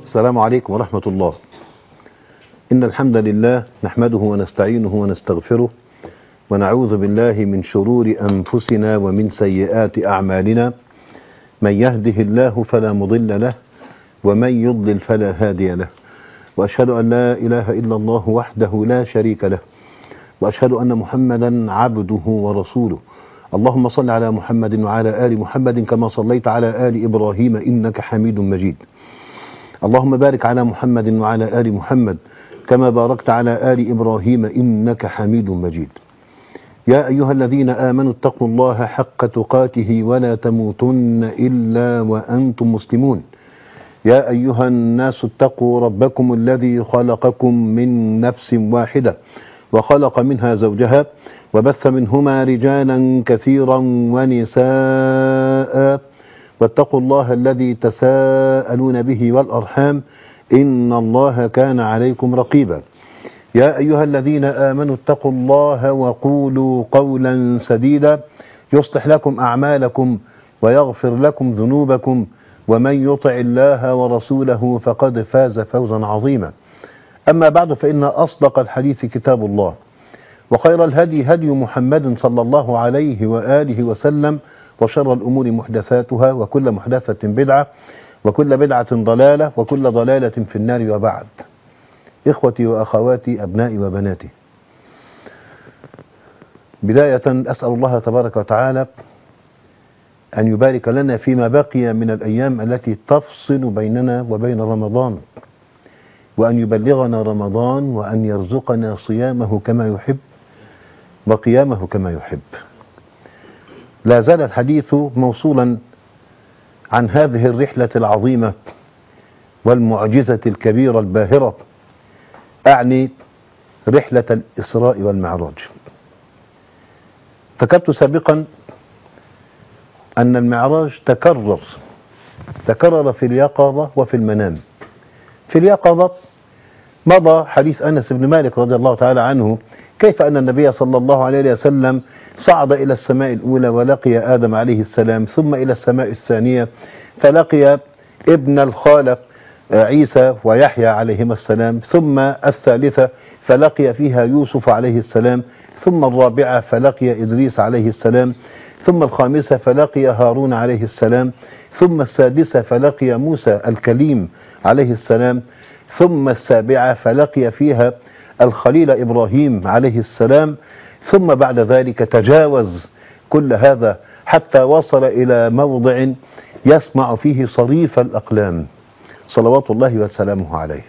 السلام عليكم ورحمة الله. إن الحمد لله نحمده ونستعينه ونستغفره ونعوذ بالله من شرور أنفسنا ومن سيئات أعمالنا. من يهده الله فلا مضل له ومن يضلل فلا هادي له، وأشهد أن لا إله إلا الله وحده لا شريك له، وأشهد أن محمدا عبده ورسوله. اللهم صل على محمد وعلى آل محمد كما صليت على آل إبراهيم إنك حميد مجيد. اللهم بارك على محمد وعلى آل محمد كما باركت على آل إبراهيم إنك حميد مجيد. يا أيها الذين آمنوا اتقوا الله حق تقاته ولا تموتن إلا وأنتم مسلمون. يا أيها الناس اتقوا ربكم الذي خلقكم من نفس واحدة وخلق منها زوجها وبث منهما رجالا كثيرا ونساء، واتقوا الله الذي تساءلون به والأرحام إن الله كان عليكم رقيبا. يا أيها الذين آمنوا اتقوا الله وقولوا قولا سديدا يصلح لكم أعمالكم ويغفر لكم ذنوبكم، ومن يطع الله ورسوله فقد فاز فوزا عظيما. أما بعد، فإن أصدق الحديث كتاب الله، وخير الهدي هدي محمد صلى الله عليه وآله وسلم، وشر الأمور محدثاتها، وكل محدثة بدعة، وكل بدعة ضلالة، وكل ضلالة في النار. وبعد، إخوتي وأخواتي أبنائي وبناتي، بداية أسأل الله تبارك وتعالى أن يبارك لنا فيما بقي من الأيام التي تفصل بيننا وبين رمضان، وأن يبلغنا رمضان، وأن يرزقنا صيامه كما يحب وقيامه كما يحب. لا زال الحديث موصولا عن هذه الرحلة العظيمة والمعجزة الكبيرة الباهرة، أعني رحلة الإسراء والمعراج. ذكرت سابقا أن المعراج تكرر في اليقظة وفي المنام. في اليقظة مضى حديث أنس بن مالك رضي الله تعالى عنه، كيف أن النبي صلى الله عليه وسلم صعد إلى السماء الأولى ولقي آدم عليه السلام، ثم إلى السماء الثانية فلقي ابن الخالق عيسى ويحيى عليهما السلام، ثم الثالثة فلقي فيها يوسف عليه السلام، ثم الرابعة فلقي إدريس عليه السلام، ثم الخامسة فلقي هارون عليه السلام، ثم السادسة فلقي موسى الكليم عليه السلام، ثم السابعة فلقي فيها الخليل إبراهيم عليه السلام، ثم بعد ذلك تجاوز كل هذا حتى وصل إلى موضع يسمع فيه صريف الأقلام صلوات الله وسلامه عليه،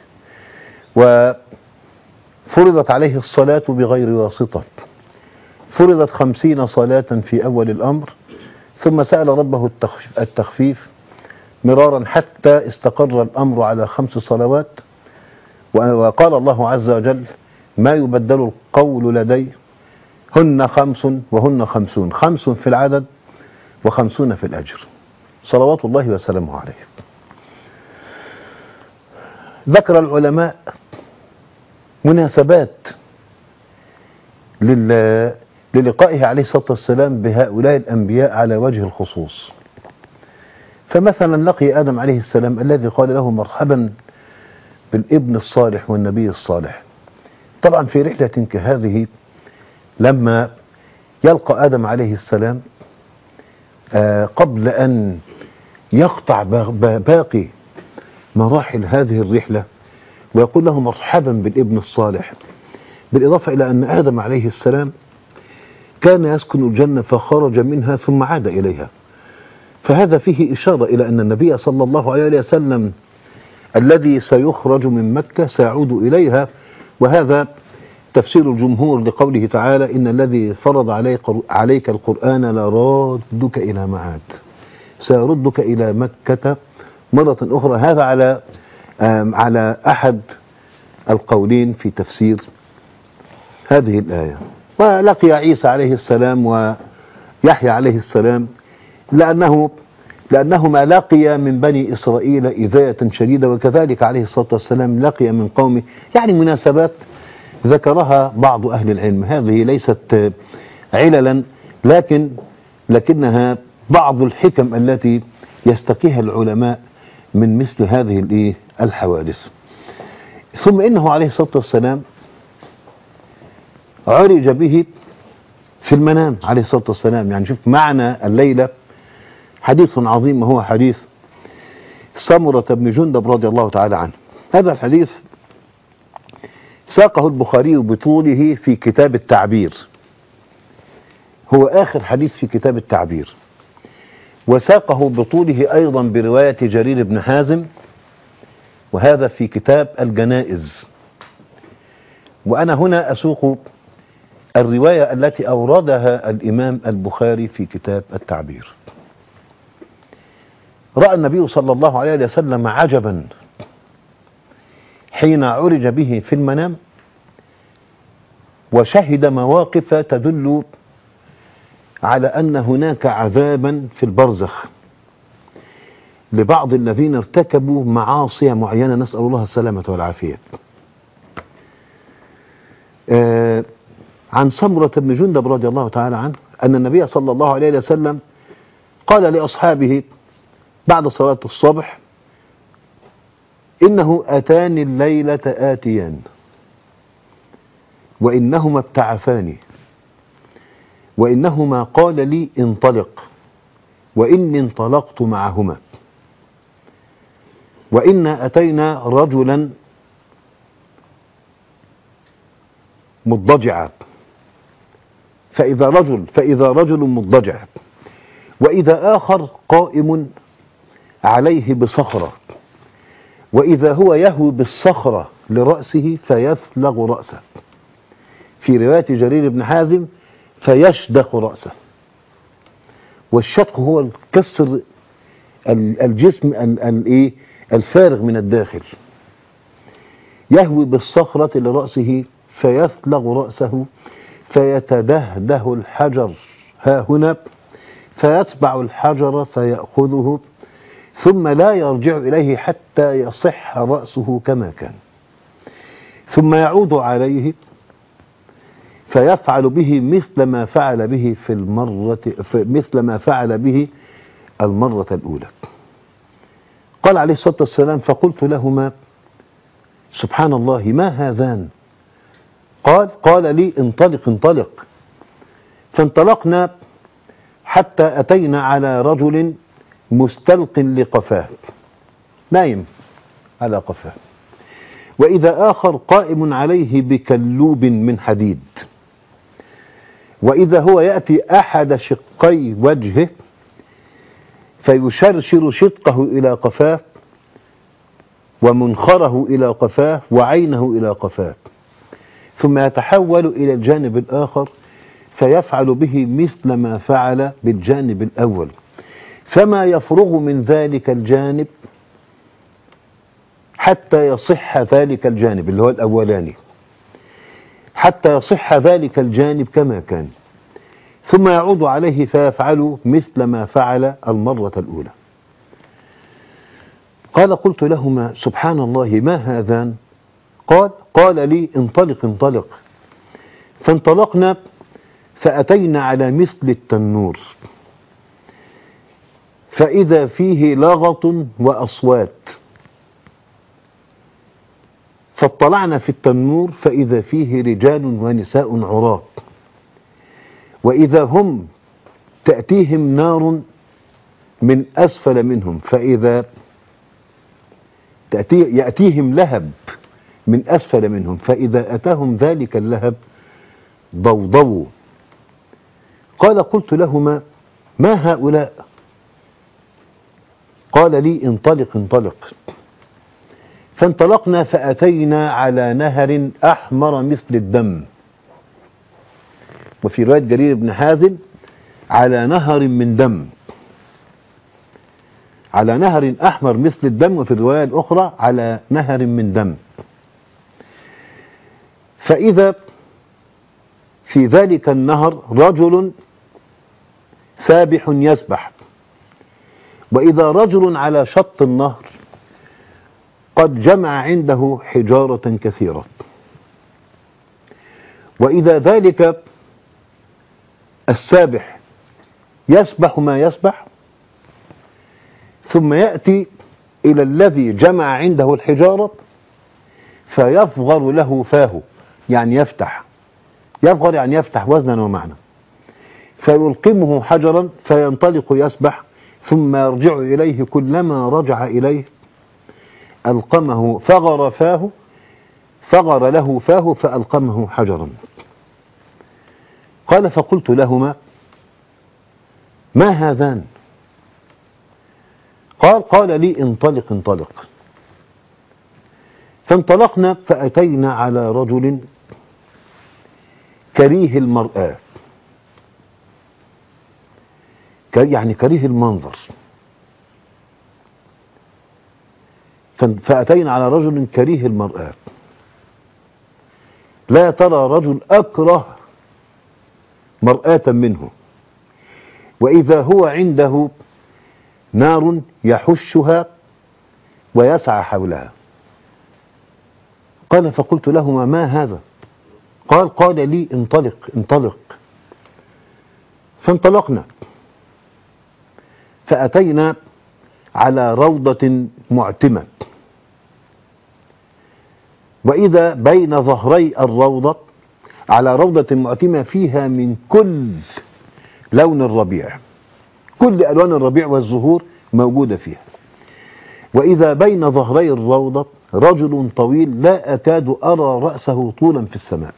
وفرضت عليه الصلاة بغير واسطة. فرضت 50 صلاة في أول الأمر، ثم سأل ربه التخفيف مرارا حتى استقر الأمر على 5 صلوات. وقال الله عز وجل: ما يبدل القول لدي، هن 5 وهن 50، 5 في العدد و50 في الأجر، صلوات الله وسلامه عليه. ذكر العلماء مناسبات للقائه عليه الصلاة والسلام بهؤلاء الأنبياء على وجه الخصوص. فمثلا لقي آدم عليه السلام الذي قال له: مرحبا بالابن الصالح والنبي الصالح. طبعا في رحلة كهذه لما يلقى آدم عليه السلام قبل أن يقطع باقي مراحل هذه الرحلة ويقول له: مرحبا بالابن الصالح، بالإضافة إلى أن آدم عليه السلام كان يسكن الجنة فخرج منها ثم عاد إليها، فهذا فيه إشارة إلى أن النبي صلى الله عليه وسلم الذي سيخرج من مكة سيعود إليها. وهذا تفسير الجمهور لقوله تعالى: إن الذي فرض عليك القرآن لرادك إلى معاد، سيردك إلى مكة مرة أخرى. هذا على أحد القولين في تفسير هذه الآية. ولقي عيسى عليه السلام ويحيى عليه السلام لأنهما لقي من بني إسرائيل إذاية شديدة، وكذلك عليه الصلاة والسلام لقي من قومه. يعني مناسبات ذكرها بعض أهل العلم، هذه ليست عللا لكنها بعض الحكم التي يستقيها العلماء من مثل هذه الحوادث. ثم إنه عليه الصلاة والسلام عرج به في المنام عليه الصلاة والسلام. يعني شوف معنى الليلة حديث عظيم، وهو حديث سمرة بن جندب رضي الله تعالى عنه. هذا الحديث ساقه البخاري بطوله في كتاب التعبير، هو آخر حديث في كتاب التعبير، وساقه بطوله أيضا برواية جرير بن حازم، وهذا في كتاب الجنائز. وأنا هنا أسوق الرواية التي أوردها الإمام البخاري في كتاب التعبير. رأى النبي صلى الله عليه وسلم عجبا حين عرج به في المنام، وشهد مواقف تدل على أن هناك عذابا في البرزخ لبعض الذين ارتكبوا معاصي معينة، نسأل الله السلامة والعافية. عن سمرة بن جندب رضي الله تعالى عنه أن النبي صلى الله عليه وسلم قال لأصحابه بعد صلاة الصبح: إنه أتاني الليلة آتيان، وإنهما ابتعثاني، وإنهما قال لي انطلق، وإني انطلقت معهما، وإنا أتينا رجلا مضجعا، فإذا رجل مضجع، وإذا آخر قائم عليه بصخرة، وإذا هو يهوي بالصخرة لرأسه فيفلغ رأسه، في رواية جرير بن حازم فيشدخ رأسه. والشدخ هو الكسر الجسم الفارغ من الداخل. يهوي بالصخرة لرأسه فيفلغ رأسه فيتدهده الحجر ها هنا، فيتبع الحجر فيأخذه، ثم لا يرجع إليه حتى يصح رأسه كما كان، ثم يعود عليه فيفعل به مثل ما فعل به المرة الأولى. قال عليه الصلاة والسلام: فقلت لهما: سبحان الله، ما هذان؟ قال لي: انطلق انطلق. فانطلقنا حتى أتينا على رجل مستلق لقفاه، نايم على قفاه، وإذا آخر قائم عليه بكلوب من حديد، وإذا هو يأتي أحد شقي وجهه فيشرشر شدقه إلى قفاه، ومنخره إلى قفاه، وعينه إلى قفاه، ثم يتحول إلى الجانب الآخر فيفعل به مثل ما فعل بالجانب الأول، فما يفرغ من ذلك الجانب حتى يصح ذلك الجانب اللي هو الأولاني، حتى يصح ذلك الجانب كما كان، ثم يعود عليه فيفعل مثل ما فعل المرة الأولى. قال: قلت لهما: سبحان الله، ما هذان؟ قال لي: انطلق انطلق. فانطلقنا فأتينا على مثل التنور، فإذا فيه لغط وأصوات، فاطلعنا في التنور فإذا فيه رجال ونساء عراة، وإذا هم تأتيهم نار من أسفل منهم، فإذا يأتيهم لهب من أسفل منهم، فإذا أتاهم ذلك اللهب ضوضوا. قال: قلت لهما: ما هؤلاء؟ قال لي: انطلق انطلق. فانطلقنا فأتينا على نهر أحمر مثل الدم، وفي رواية جرير بن حازم على نهر من دم، على نهر أحمر مثل الدم، وفي الرواية الأخرى على نهر من دم. فإذا في ذلك النهر رجل سابح يسبح، وإذا رجل على شط النهر قد جمع عنده حجارة كثيرة، وإذا ذلك السابح يسبح ما يسبح، ثم يأتي إلى الذي جمع عنده الحجارة فيفغر له فاه، يعني يفتح، يفغر يعني يفتح وزنا ومعنى، فيلقمه حجرا فينطلق يسبح، ثم يرجع إليه، كلما رجع إليه ألقمه فغر فاه، فغر له فاه فألقمه حجرا. قال فقلت لهما ما هذان؟ قال لي انطلق انطلق. فانطلقنا فأتينا على رجل كريه المرآة، يعني كريه المنظر. فأتينا على رجل كريه المرآة، لا ترى رجل أكره مرآة منه، وإذا هو عنده نار يحشها ويسعى حولها. قال فقلت لهما ما هذا؟ قال لي انطلق انطلق. فانطلقنا فأتينا على روضة معتمة، وإذا بين ظهري الروضة على روضة معتمة فيها من كل لون الربيع، كل ألوان الربيع والزهور موجودة فيها. وإذا بين ظهري الروضة رجل طويل لا أكاد أرى رأسه طولا في السماء،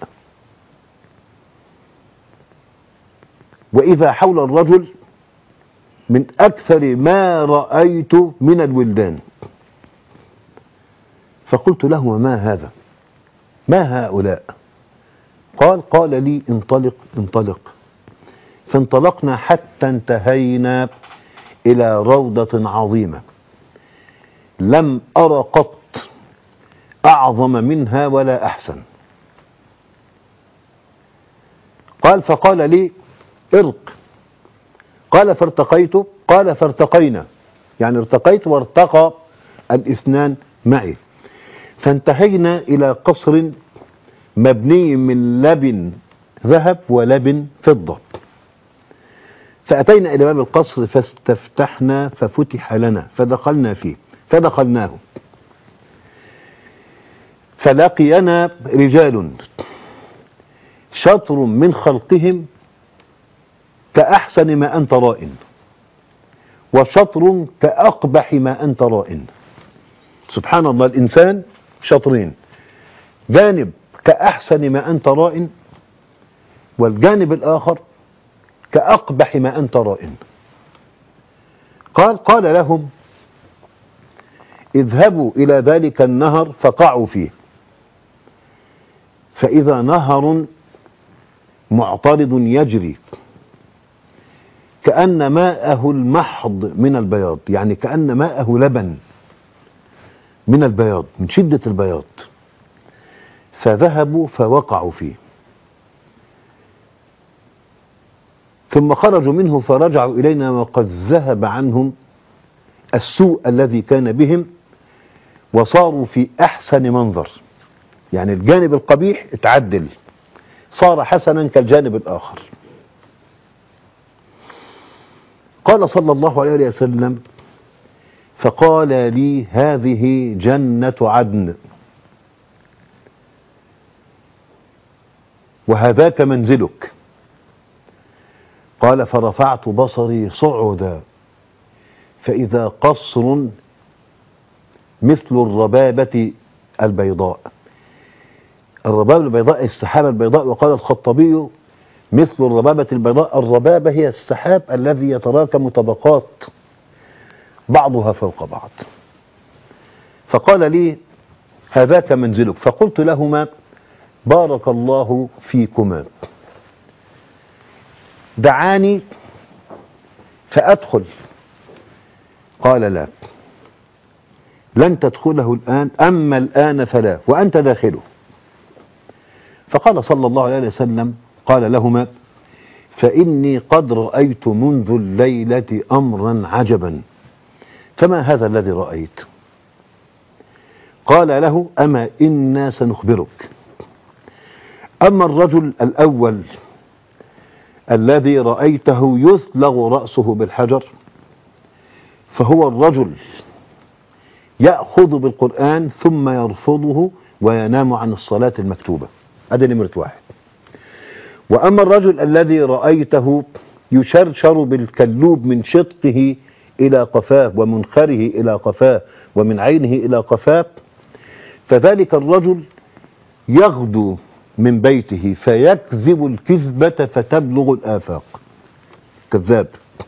وإذا حول الرجل من أكثر ما رأيت من الولدان. فقلت له ما هذا؟ ما هؤلاء؟ قال لي انطلق انطلق. فانطلقنا حتى انتهينا إلى روضة عظيمة لم أر قط أعظم منها ولا أحسن. فقال لي ارق. قال فارتقيت. قال فارتقينا، يعني ارتقيت وارتقى الاثنان معي. فانتهينا إلى قصر مبني من لبن ذهب ولبن فضة. فأتينا إلى باب القصر فاستفتحنا ففتح لنا فدخلنا فيه فدخلناه. فلقينا رجال شطر من خلقهم كأحسن ما أنت رائن، وشطر كأقبح ما أنت رائن. سبحان الله، الإنسان شطرين، جانب كأحسن ما أنت رائن، والجانب الآخر كأقبح ما أنت رائن. قال لهم اذهبوا إلى ذلك النهر فقعوا فيه، فإذا نهر معترض يجري كأن ماءه المحض من البياض، يعني كأن ماءه لبن من البياض، من شدة البياض. فذهبوا فوقعوا فيه، ثم خرجوا منه فرجعوا إلينا وقد ذهب عنهم السوء الذي كان بهم، وصاروا في أحسن منظر، يعني الجانب القبيح اتعدل صار حسنا كالجانب الآخر. قال صلى الله عليه وسلم فقال لي هذه جنة عدن وهذاك منزلك. قال فرفعت بصري صعدا فإذا قصر مثل الربابة البيضاء. الربابة البيضاء السحابة البيضاء، وقال الخطبي مثل الربابة البيضاء. الربابة هي السحاب الذي يتراكم طبقات بعضها فوق بعض. فقال لي هذاك منزلك. فقلت لهما بارك الله فيكما، دعاني فأدخل. قال لا، لن تدخله الآن، أما الآن فلا، وأنت داخله. فقال صلى الله عليه وسلم قال لهما فإني قد رأيت منذ الليلة أمرا عجبا. فما هذا الذي رأيت؟ قال له أما إنا سنخبرك. أما الرجل الأول الذي رأيته يثلغ رأسه بالحجر، فهو الرجل يأخذ بالقرآن ثم يرفضه وينام عن الصلاة المكتوبة. هذا نمرة واحد. وأما الرجل الذي رأيته يشرشر بالكلوب من شدقه إلى قفاه ومنخره إلى قفاه ومن عينه إلى قفاه، فذلك الرجل يغدو من بيته فيكذب الكذبة فتبلغ الآفاق، كذاب.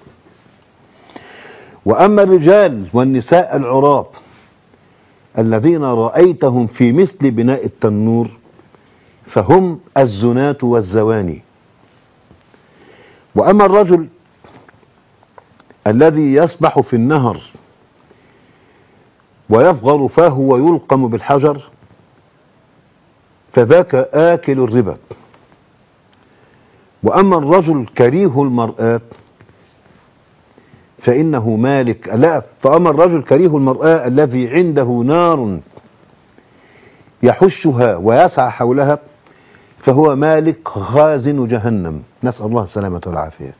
وأما الرجال والنساء العراة الذين رأيتهم في مثل بناء التنور فهم الزناة والزواني. وأما الرجل الذي يسبح في النهر ويفغر فاه ويلقم بالحجر فذاك آكل الربا. وأما الرجل كريه المرآة فإنه مالك، لا، فأما الرجل كريه المرآة الذي عنده نار يحشها ويسعى حولها فهو مالك خازن جهنم، نسأل الله السلامة والعافية.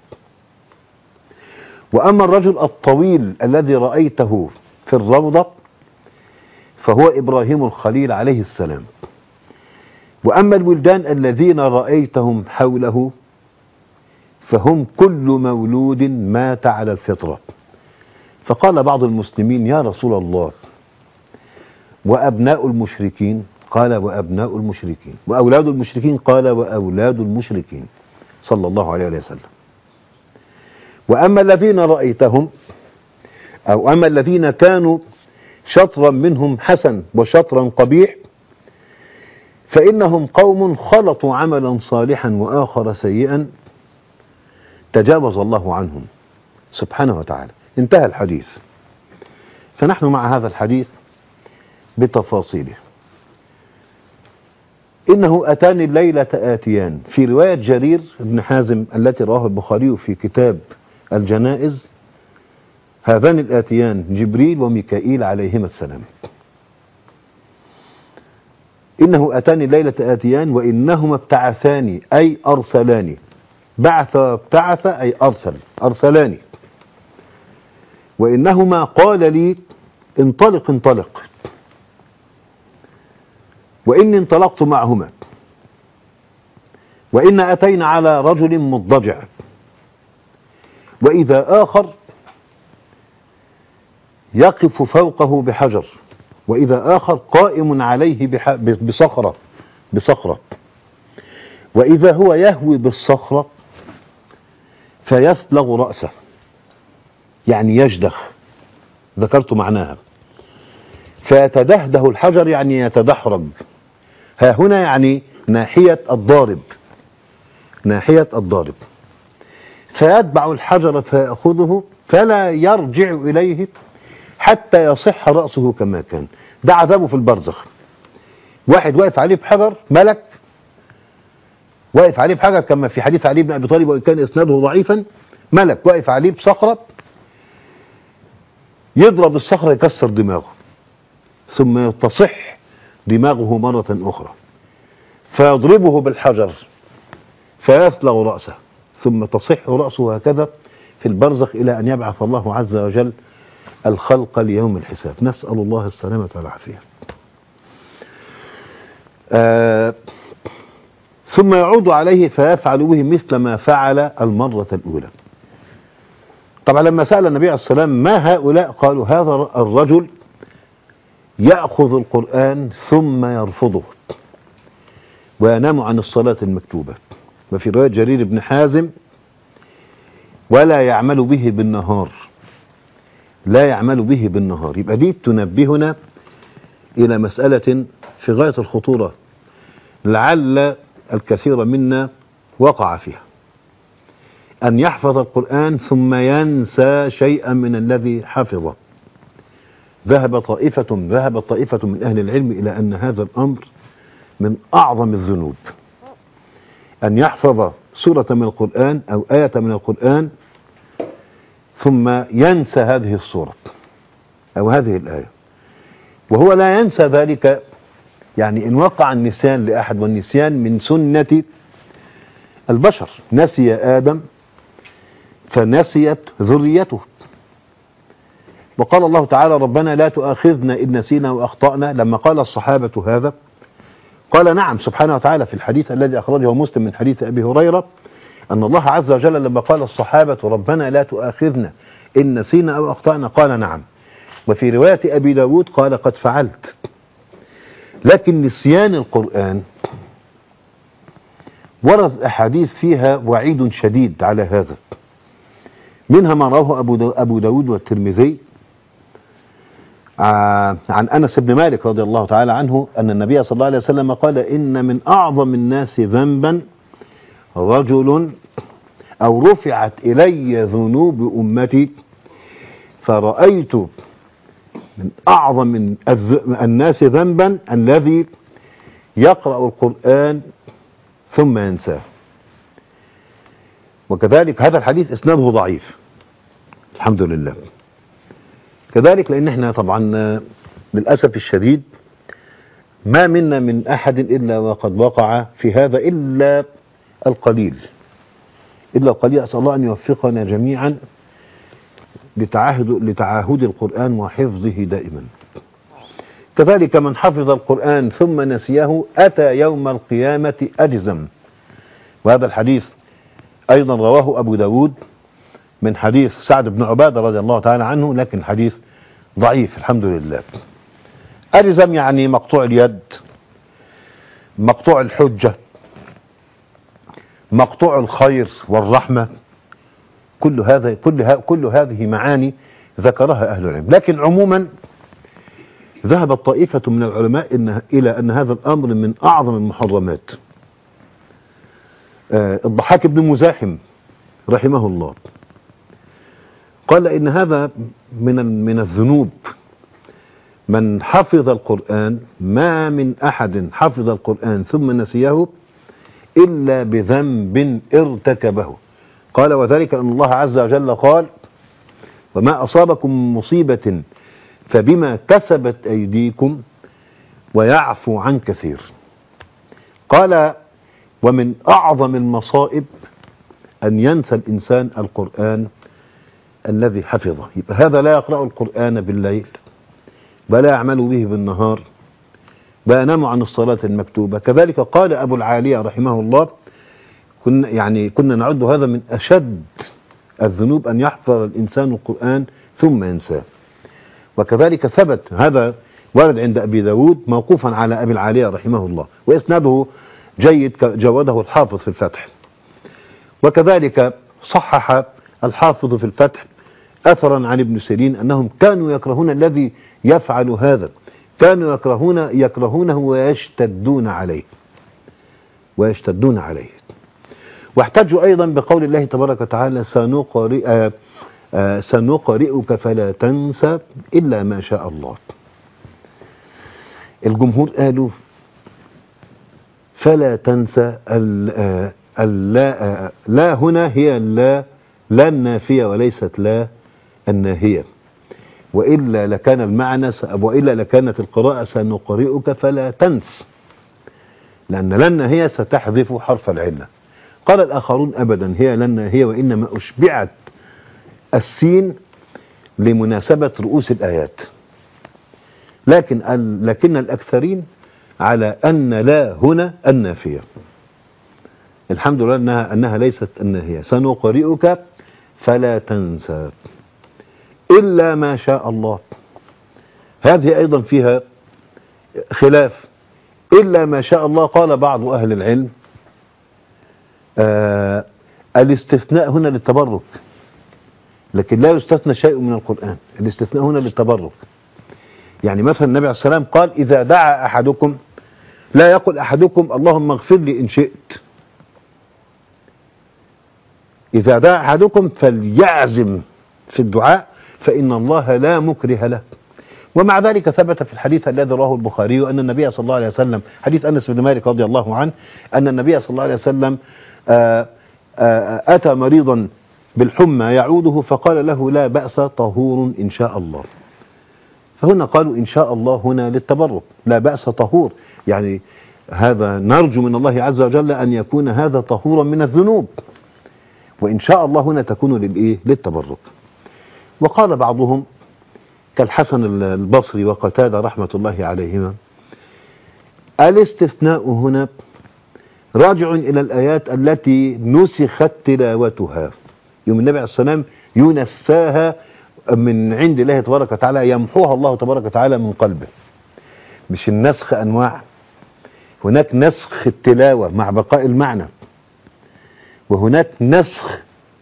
وأما الرجل الطويل الذي رأيته في الروضة فهو إبراهيم الخليل عليه السلام. وأما الولدان الذين رأيتهم حوله فهم كل مولود مات على الفطرة. فقال بعض المسلمين: يا رسول الله، وأبناء المشركين؟ قال: وأبناء المشركين. وأولاد المشركين؟ قال: وأولاد المشركين، صلى الله عليه وسلم. وأما الذين رأيتهم أو أما الذين كانوا شطرا منهم حسن وشطرا قبيح فإنهم قوم خلطوا عملا صالحا وآخر سيئا تجاوز الله عنهم سبحانه وتعالى. انتهى الحديث. فنحن مع هذا الحديث بتفاصيله. إنه أتاني الليلة آتيان، في رواية جرير بن حازم التي رواه البخاري في كتاب الجنائز: هذان الآتيان جبريل وميكائيل عليهما السلام. إنه أتاني الليلة آتيان وإنهما ابتعثاني أي أرسلاني. بعث وابتعث أي أرسلاني. وإنهما قال لي: انطلق انطلق. وإني انطلقت معهما. وإن أتينا على رجل مضجع، وإذا آخر يقف فوقه بحجر، وإذا آخر قائم عليه بصخرة، وإذا هو يهوي بالصخرة فيثلغ رأسه، يعني يجدخ، ذكرت معناها. فيتدهده الحجر يعني يتدحرج، ها هنا يعني ناحية الضارب. فيتبع الحجر فيأخذه فلا يرجع إليه حتى يصح رأسه كما كان. ده عذابه في البرزخ. واحد واقف عليه بحجر، ملك واقف عليه بحجر كما في حديث علي بن أبي طالب وإن كان إسناده ضعيفا، ملك واقف عليه بصخرة، يضرب الصخرة يكسر دماغه، ثم تصح دماغه مرة أخرى، فيضربه بالحجر فيثلغ رأسه، ثم تصح رأسه، هكذا في البرزخ إلى أن يبعث الله عز وجل الخلق ليوم الحساب. نسأل الله السلامة والعافية. ثم يعود عليه فيفعل به مثل ما فعل المرة الأولى. طبعا لما سأل النبي عليه الصلاة والسلام: ما هؤلاء؟ قالوا: هذا الرجل يأخذ القرآن ثم يرفضه وينام عن الصلاة المكتوبة. وفي رواية جرير بن حازم: ولا يعمل به بالنهار، لا يعمل به بالنهار. يبقى دي تنبهنا إلى مسألة في غاية الخطورة لعل الكثير منا وقع فيها: أن يحفظ القرآن ثم ينسى شيئا من الذي حفظه. ذهبت طائفة من أهل العلم إلى أن هذا الأمر من أعظم الذنوب، أن يحفظ سورة من القرآن أو آية من القرآن ثم ينسى هذه السورة أو هذه الآية. وهو لا ينسى ذلك، يعني إن وقع النسيان لأحد، والنسيان من سنة البشر، نسي آدم فنسيت ذريته. وقال الله تعالى ربنا لا تؤاخذنا إن نسينا وأخطأنا. لما قال الصحابة هذا قال نعم سبحانه وتعالى في الحديث الذي أخرجه مسلم من حديث أبي هريرة أن الله عز وجل لما قال الصحابة ربنا لا تؤاخذنا إن نسينا أو أخطأنا قال نعم. وفي رواية أبي داود قال قد فعلت. لكن نسيان القرآن ورد أحاديث فيها وعيد شديد على هذا، منها ما رواه أبو داود والترمذي عن أنس بن مالك رضي الله تعالى عنه أن النبي صلى الله عليه وسلم قال إن من أعظم الناس ذنبا رجل أو رفعت إلي ذنوب أمتي فرأيت من أعظم الناس ذنبا الذي يقرأ القرآن ثم ينساه. وكذلك هذا الحديث إسناده ضعيف الحمد لله. كذلك لأن احنا طبعا للأسف الشديد ما منا من أحد إلا وقد وقع في هذا إلا القليل أسأل الله أن يوفقنا جميعا لتعاهد القرآن وحفظه دائما. كذلك من حفظ القرآن ثم نسيه أتى يوم القيامة أجزم. وهذا الحديث أيضا رواه أبو داود من حديث سعد بن عبادة رضي الله تعالى عنه، لكن الحديث ضعيف الحمد لله. أجزم يعني مقطوع اليد، مقطوع الحجة، مقطوع الخير والرحمة، كل هذه معاني ذكرها أهل العلم. لكن عموما ذهبت طائفة من العلماء إلى أن هذا الأمر من أعظم المحرمات. الضحاك بن مزاحم رحمه الله قال إن هذا من الذنوب. من حفظ القرآن ما من أحد حفظ القرآن ثم نسيه إلا بذنب ارتكبه. قال وذلك أن الله عز وجل قال وما أصابكم من مصيبة فبما كسبت أيديكم ويعفو عن كثير. قال ومن أعظم المصائب أن ينسى الإنسان القرآن الذي حفظه. يبقى هذا لا يقرأ القرآن بالليل ولا يعمل به بالنهار وينام عن الصلاة المكتوبة. كذلك قال أبو العالية رحمه الله كنا نعد هذا من أشد الذنوب أن يحفظ الإنسان القرآن ثم ينساه. وكذلك ثبت هذا ورد عند أبي داود موقوفا على أبي العالية رحمه الله وإسناده جيد جوده الحافظ في الفتح. وكذلك صحح الحافظ في الفتح أثرا عن ابن سيرين أنهم كانوا يكرهون الذي يفعل هذا، كانوا يكرهونه ويشتدون عليه. واحتجوا أيضا بقول الله تبارك وتعالى سنقرئك فلا تنسى إلا ما شاء الله. الجمهور قالوا فلا تنسى لا هنا هي لا النافية وليست لا الناهية، وإلا لكان المعنى وإلا لكانت القراءة سنقرئك فلا تنس، لأن لا الناهية ستحذف حرف العلة. قال الآخرون أبدا هي لا الناهية وإنما أشبعت السين لمناسبة رؤوس الآيات. لكن الأكثرين على أن لا هنا النافية. الحمد لله أنها ليست الناهية. سنقرئك فلا تنسى إلا ما شاء الله. هذه أيضا فيها خلاف. إلا ما شاء الله قال بعض أهل العلم الاستثناء هنا للتبرك، لكن لا يستثنى شيء من القرآن. الاستثناء هنا للتبرك. يعني مثلا النبي عليه الصلاة والسلام قال إذا دعا أحدكم لا يقل أحدكم اللهم اغفر لي إن شئت. إذا دعا أحدكم فليعزم في الدعاء فإن الله لا مكره له. ومع ذلك ثبت في الحديث الذي رواه البخاري أن النبي صلى الله عليه وسلم حديث أنس بن مالك رضي الله عنه أن النبي صلى الله عليه وسلم أتى مريضا بالحمى يعوده فقال له لا بأس طهور إن شاء الله. فهنا قالوا إن شاء الله هنا للتبرك، لا بأس طهور، يعني هذا نرجو من الله عز وجل أن يكون هذا طهورا من الذنوب، وإن شاء الله هنا تكون للتبرك. وقال بعضهم كالحسن البصري وقتادة رحمة الله عليهما. الاستثناء هنا راجع إلى الآيات التي نسخت تلاوتها، يوم النبي عليه الصلاة والسلام ينساها من عند الله تبارك وتعالى، يمحوها الله تبارك وتعالى من قلبه. مش النسخ أنواع، هناك نسخ التلاوة مع بقاء المعنى، وهناك نسخ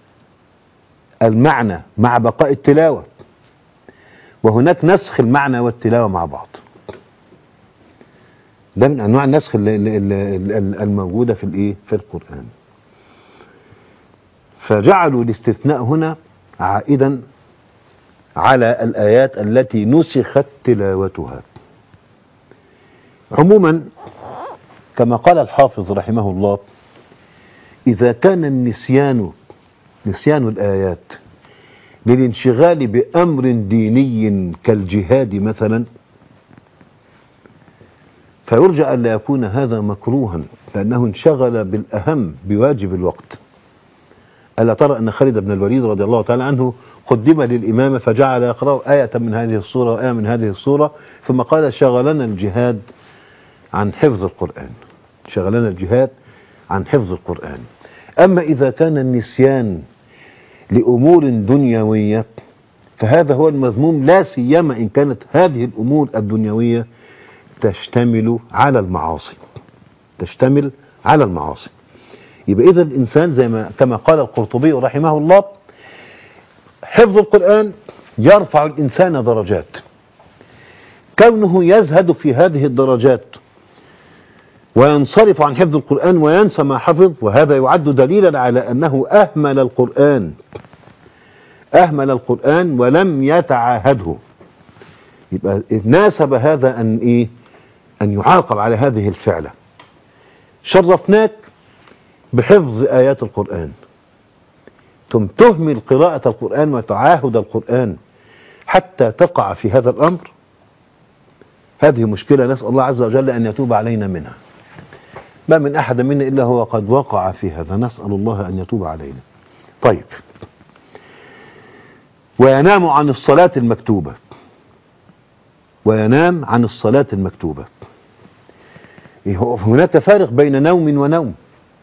المعنى مع بقاء التلاوة، وهناك نسخ المعنى والتلاوة مع بعض. ده من أنواع النسخ الموجودة في القرآن. فجعلوا الاستثناء هنا عائدا على الآيات التي نسخت تلاوتها. عموما كما قال الحافظ رحمه الله: إذا كان نسيان الآيات للانشغال بأمر ديني كالجهاد مثلا، فيرجى أن لا يكون هذا مكروها، لأنه انشغل بالأهم بواجب الوقت. ألا ترى أن خالد بن الوليد رضي الله تعالى عنه قدم للإمامة فجعل يقرأ آية من هذه السورة وآية من هذه السورة، ثم قال: شغلنا الجهاد عن حفظ القرآن، شغلنا الجهاد عن حفظ القرآن. أما إذا كان النسيان لأمور دنيوية فهذا هو المذموم، لا سيما إن كانت هذه الأمور الدنيوية تشتمل على المعاصي، تشتمل على المعاصي. يبقى إذا الإنسان كما قال القرطبي رحمه الله: حفظ القرآن يرفع الإنسان درجات، كونه يزهد في هذه الدرجات وينصرف عن حفظ القرآن وينسى ما حفظ، وهذا يعد دليلا على أنه أهمل القرآن ولم يتعاهده. يبقى ناسب هذا أن يعاقب على هذه الفعلة. شرفناك بحفظ آيات القرآن، ثم تهمل قراءة القرآن وتعاهد القرآن حتى تقع في هذا الأمر. هذه مشكلة نسأل الله عز وجل أن يتوب علينا منها. ما من أحد منا إلا هو قد وقع في هذا، نسأل الله أن يتوب علينا. طيب، وينام عن الصلاة المكتوبة، وينام عن الصلاة المكتوبة. هناك فارق بين نوم ونوم.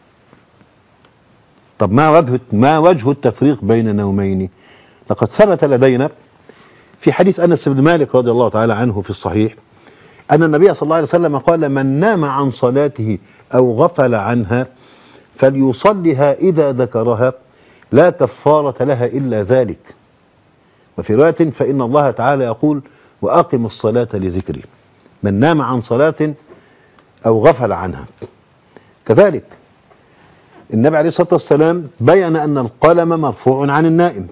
طب ما وجه التفريق بين نومين؟ لقد ثبت لدينا في حديث أنس بن مالك رضي الله تعالى عنه في الصحيح أن النبي صلى الله عليه وسلم قال: من نام عن صلاته أو غفل عنها فليصلها إذا ذكرها، لا كفارة لها إلا ذلك. وفي رواية: فإن الله تعالى يقول: وأقم الصلاة لذكري. من نام عن صلاة أو غفل عنها. كذلك النبي عليه الصلاة والسلام بيّن أن القلم مرفوع عن النائم.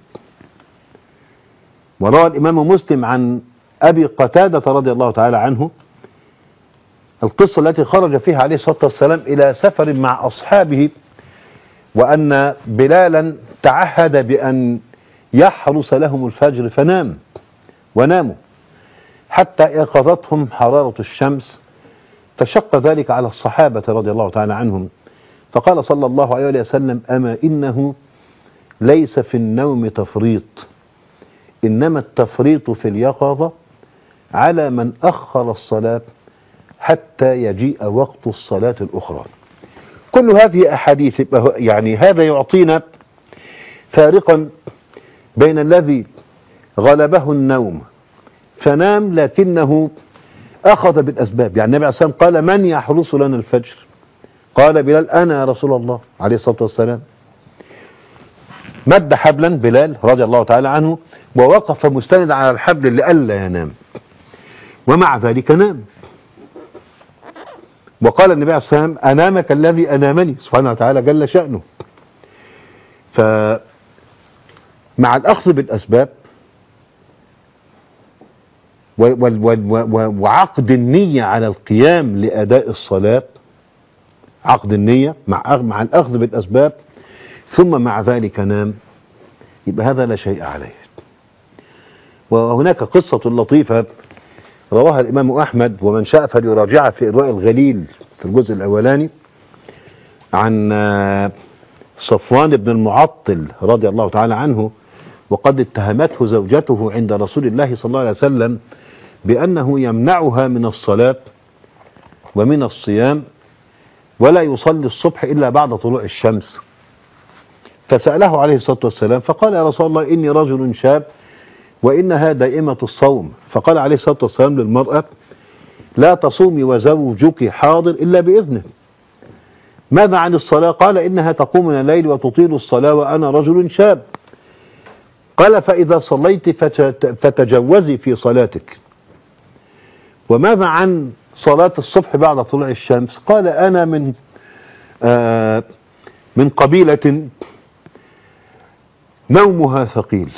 وروى الإمام مسلم عن أبي قتادة رضي الله تعالى عنه القصة التي خرج فيها عليه الصلاة والسلام إلى سفر مع أصحابه، وأن بلالا تعهد بأن يحرس لهم الفجر وناموا حتى يقظتهم حرارة الشمس، فشق ذلك على الصحابة رضي الله تعالى عنهم، فقال صلى الله عليه وسلم: أما إنه ليس في النوم تفريط، إنما التفريط في اليقظة على من أخر الصلاة حتى يجيء وقت الصلاة الأخرى. كل هذه أحاديث، يعني هذا يعطينا فارقا بين الذي غلبه النوم فنام لكنه أخذ بالأسباب. يعني النبي عليه الصلاة والسلام قال: من يحرس لنا الفجر؟ قال بلال: أنا يا رسول الله عليه الصلاة والسلام. مد حبلا بلال رضي الله تعالى عنه ووقف مستند على الحبل لئلا ينام، ومع ذلك نام. وقال النبي عليه الصلاة والسلام: أنامك الذي أنامني، سبحانه وتعالى جل شأنه. فمع الأخذ بالأسباب وعقد النية على القيام لأداء الصلاة، عقد النية مع الأخذ بالأسباب، ثم مع ذلك نام، يبقى هذا لا شيء عليه. وهناك قصة لطيفة رواها الإمام أحمد، ومن شاء فليراجعها في إرواء الغليل في الجزء الأولاني، عن صفوان بن المعطل رضي الله تعالى عنه وقد اتهمته زوجته عند رسول الله صلى الله عليه وسلم بأنه يمنعها من الصلاة ومن الصيام ولا يصلي الصبح إلا بعد طلوع الشمس. فسأله عليه الصلاة والسلام فقال يا رسول الله إني رجل شاب وإنها دائمة الصوم. فقال عليه الصلاة والسلام للمرأة لا تصومي وزوجك حاضر إلا بإذنه. ماذا عن الصلاة؟ قال إنها تقوم من الليل وتطيل الصلاة وأنا رجل شاب. قال فإذا صليت فتجوزي في صلاتك. وماذا عن صلاة الصبح بعد طلوع الشمس؟ قال أنا من قبيلة نومها ثقيل،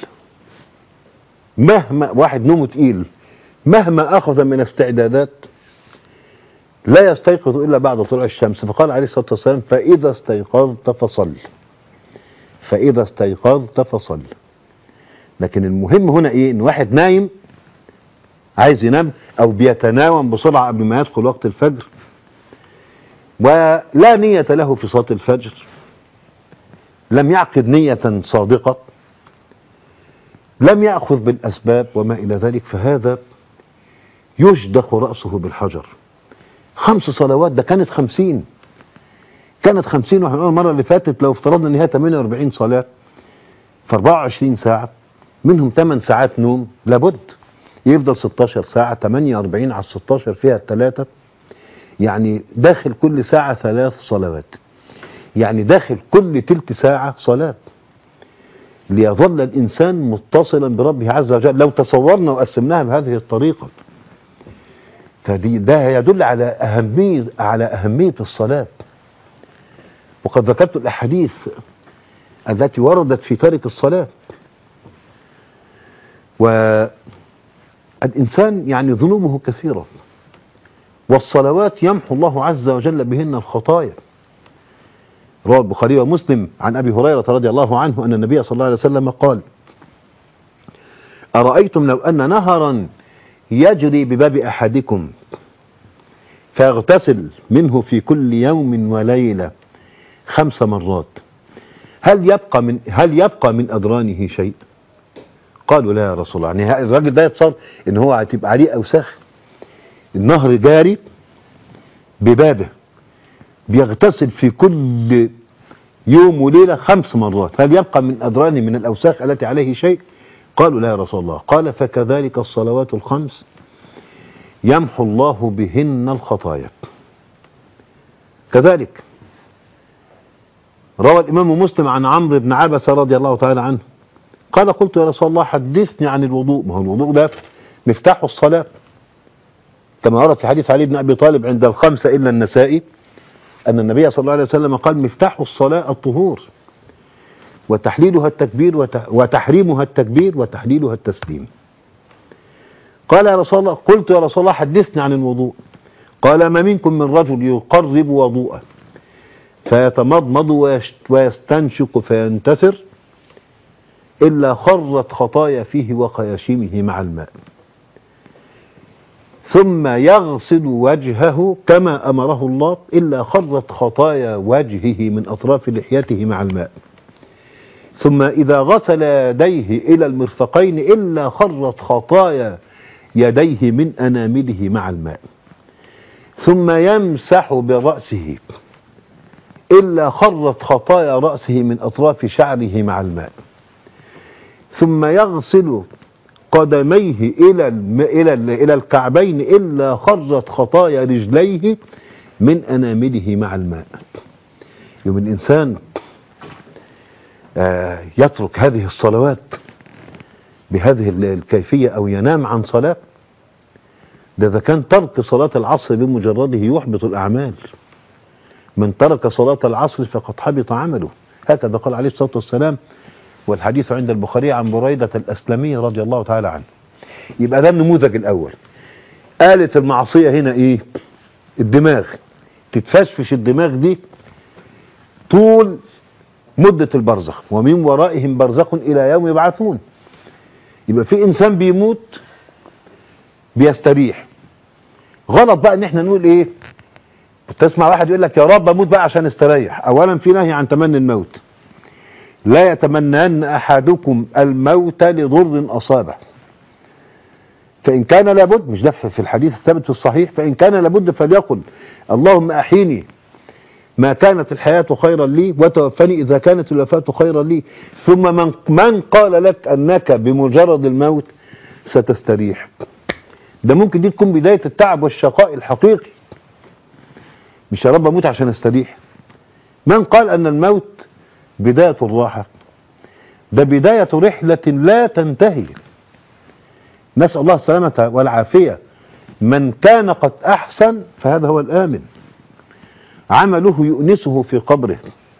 مهما واحد نومه تقيل مهما أخذ من استعدادات لا يستيقظ إلا بعد طلوع الشمس. فقال عليه الصلاة والسلام فإذا استيقظت فصل، فإذا استيقظت فصل. لكن المهم هنا إيه؟ إن واحد نايم عايز ينام أو بيتناوم بسرعة قبل ما يدخل وقت الفجر ولا نية له في صلاة الفجر، لم يعقد نية صادقة، لم يأخذ بالأسباب وما إلى ذلك، فهذا يشدق رأسه بالحجر. 5 صلوات، ده كانت 50 واحنا المرة اللي فاتت لو افترضنا ان هي 48 صلاة في 24 ساعة منهم 8 ساعات نوم، لابد يفضل 16 ساعة، 48 على 16 فيها 3، يعني داخل كل ساعة 3 صلوات، يعني داخل كل تلت ساعة صلاة ليظل الإنسان متصلا بربه عز وجل. لو تصورنا وقسمناها بهذه الطريقة ده يدل على أهمية الصلاة. وقد ذكرت الأحاديث التي وردت في تارك الصلاة. والإنسان يعني ذنوبه كثيرة، والصلوات يمحو الله عز وجل بهن الخطايا. رواه البخاري ومسلم عن أبي هريرة رضي الله عنه أن النبي صلى الله عليه وسلم قال أرأيتم لو أن نهرا يجري بباب أحدكم فيغتسل منه في كل يوم وليلة 5 مرات هل يبقى من أدرانه شيء؟ قالوا لا يا رسول الله. يعني الراجل ده يتصور ان هو هتبقى عليه أوساخ، النهر جاري ببابه بيغتسل في كل يوم وليلة 5 مرات، هل يبقى من أدرانه من الأوساخ التي عليه شيء؟ قالوا لا يا رسول الله. قال فكذلك الصلوات الخمس يمحو الله بهن الخطايا. كذلك روى الإمام مسلم عن عمرو بن عبسة رضي الله تعالى عنه قال قلت يا رسول الله حدثني عن الوضوء. ما هو الوضوء ده مفتاح الصلاة كما ورد في حديث علي بن أبي طالب عند الخمسة إلا النسائي أن النبي صلى الله عليه وسلم قال مفتاح الصلاة الطهور وتحليلها التكبير وتحريمها التكبير وتحليلها التسليم. قال يا رسول الله قلت يا رسول الله حدثني عن الوضوء. قال ما منكم من رجل يقرب وضوءه فيتمضمض ويستنشق فينتثر إلا خرت خطايا فيه وخياشيمه مع الماء ثم يغسل وجهه كما أمره الله إلا خرت خطايا وجهه من أطراف لحيته مع الماء ثم إذا غسل يديه إلى المرفقين إلا خرت خطايا يديه من أنامله مع الماء ثم يمسح برأسه إلا خرت خطايا رأسه من أطراف شعره مع الماء ثم يغسل قدميه إلى الكعبين إلا خرت خطايا رجليه من أنامله مع الماء. يوم الإنسان يترك هذه الصلوات بهذه الكيفية أو ينام عن صلاة، ده إذا كان ترك صلاة العصر بمجرده يحبط الأعمال. من ترك صلاة العصر فقد حبط عمله، هكذا قال عليه الصلاة والسلام، والحديث عند البخاري عن بريدة الأسلمي رضي الله تعالى عنه. يبقى ده النموذج الأول. آلة المعصية هنا إيه؟ الدماغ، تتفشفش الدماغ دي طول مدة البرزخ ومن ورائهم برزخ إلى يوم يبعثون. يبقى في إنسان بيموت بيستريح. غلط بقى إن احنا نقول إيه؟ تسمع واحد يقول لك يا رب أموت بقى عشان استريح. أولا في نهي عن تمني الموت، لا يتمنين أحدكم الموت لضر أصابه، فإن كان لابد، مش ده في الحديث الثابت في الصحيح، فإن كان لابد فليقل اللهم أحيني ما كانت الحياة خيرا لي وتوفني إذا كانت الوفاة خيرا لي. ثم من قال لك أنك بمجرد الموت ستستريح؟ ده ممكن دي تكون بداية التعب والشقاء الحقيقي، مش يا رب أموت عشان أستريح. من قال أن الموت بداية الراحة؟ ده بداية رحلة لا تنتهي، نسأل الله السلامة والعافية. من كان قد أحسن فهذا هو الآمن، عمله يؤنسه في قبره،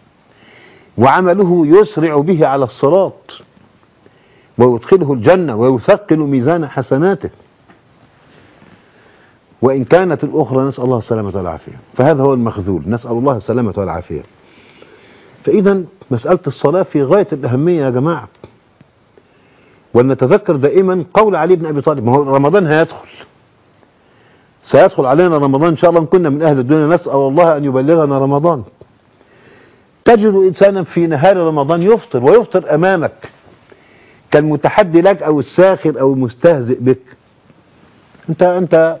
وعمله يسرع به على الصراط ويدخله الجنة ويثقل ميزان حسناته. وإن كانت الأخرى نسأل الله السلامة والعافية، فهذا هو المخذول، نسأل الله السلامة والعافية. فإذا مسألة الصلاة في غاية الأهمية يا جماعة. ولنتذكر دائما قول علي بن أبي طالب، ما هو رمضان هيدخل، سيدخل علينا رمضان إن شاء الله، إن كنا من أهل الدنيا نسأل الله أن يبلغنا رمضان. تجد إنسانا في نهار رمضان يفطر، ويفطر أمامك كالمتحدي لك أو الساخر أو المستهزئ بك. أنت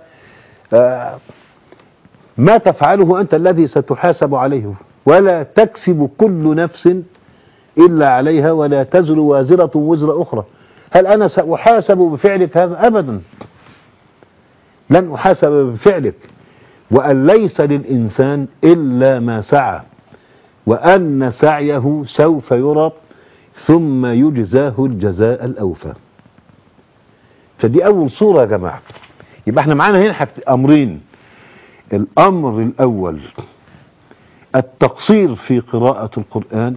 ما تفعله أنت الذي ستحاسب عليه، ولا تكسب كل نفس إلا عليها ولا تزر وازرة وزر أخرى. هل أنا سأحاسب بفعلك هذا؟ أبدا، لن أحاسب بفعلك. وأن ليس للإنسان إلا ما سعى، وأن سعيه سوف يرى ثم يجزاه الجزاء الأوفى. فدي أول صورة يا جماعة. يبقى احنا معانا هنا أمرين. الأمر الأول التقصير في قراءة القرآن،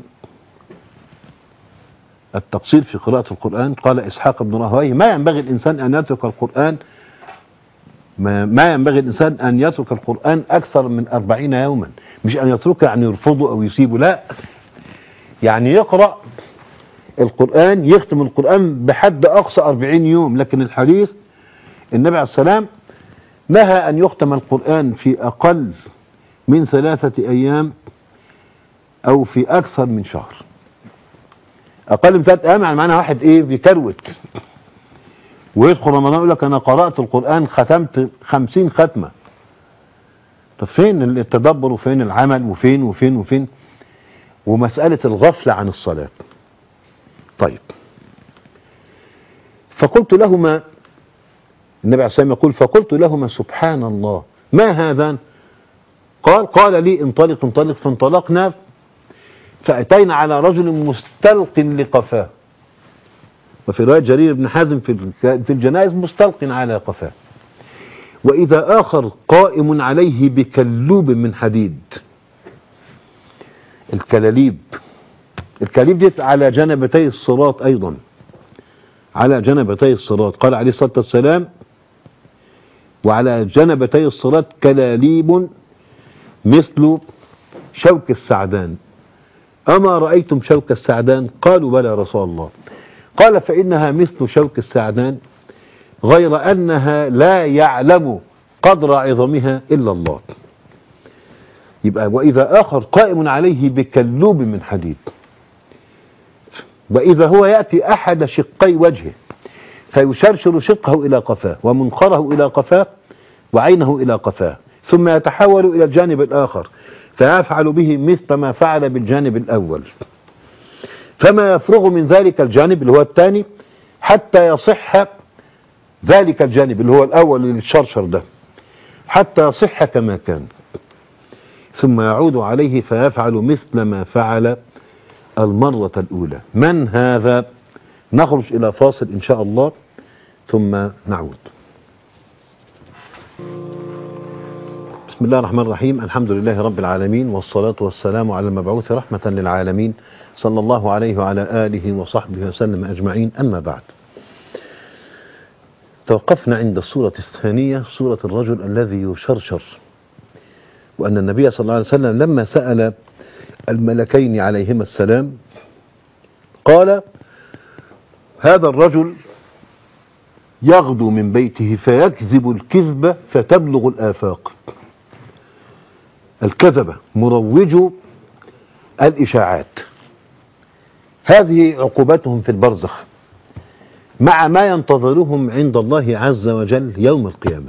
التقصير في قراءة القرآن. قال إسحاق بن راهويه ما ينبغي الإنسان أن يترك القرآن، ما ينبغي الإنسان أن يترك القرآن أكثر من 40 يوما. مش أن يتركه يعني يرفضه أو يسيبه، لا، يعني يقرأ القرآن، يختم القرآن بحد أقصى 40 يوم. لكن الحديث النبي عليه السلام نهى أن يختم القرآن في أقل من 3 أيام أو في أكثر من شهر. أقل من 3 أيام يعني معناها واحد بيكروت ويدخل رمضان يقول لك أنا قرأت القرآن ختمت 50 ختمة. طب فين التدبر وفين العمل وفين وفين وفين؟ ومسألة الغفلة عن الصلاة. طيب، فقلت لهما، النبي عليه الصلاة والسلام يقول فقلت لهما سبحان الله ما هذا؟ قال لي انطلق انطلق. فانطلقنا فأتينا على رجل مستلق لقفاه، وفي رواية جرير بن حازم في الجنائز مستلق على قفاه، وإذا آخر قائم عليه بكلوب من حديد. الكلاليب دي على جنبتي الصراط أيضا، على جنبتي الصراط. قال عليه الصلاة والسلام وعلى جنبتي الصراط كلاليب مثل شوك السعدان. أما رأيتم شوك السعدان؟ قالوا بلى يا رسول الله. قال فإنها مثل شوك السعدان غير أنها لا يعلم قدر عظمها إلا الله. يبقى وإذا آخر قائم عليه بكلوب من حديد، وإذا هو يأتي أحد شقي وجهه فيشرشر شقه إلى قفاه ومنخره إلى قفاه وعينه إلى قفاه، ثم يتحول إلى الجانب الآخر فيفعل به مثل ما فعل بالجانب الأول، فما يفرغ من ذلك الجانب اللي هو الثاني حتى يصح ذلك الجانب اللي هو الأول اللي الشرشر ده حتى يصح كما كان، ثم يعود عليه فيفعل مثل ما فعل المرة الأولى. من هذا؟ نخرج إلى فاصل إن شاء الله ثم نعود. بسم الله الرحمن الرحيم، الحمد لله رب العالمين، والصلاة والسلام على المبعوث رحمة للعالمين صلى الله عليه وعلى آله وصحبه وسلم أجمعين. أما بعد، توقفنا عند الصورة الثانية، صورة الرجل الذي يشرشر، وأن النبي صلى الله عليه وسلم لما سأل الملكين عليهما السلام قال هذا الرجل يغدو من بيته فيكذب الكذبة فتبلغ الآفاق. الكذبة مروج الإشاعات، هذه عقوبتهم في البرزخ مع ما ينتظرهم عند الله عز وجل يوم القيامة.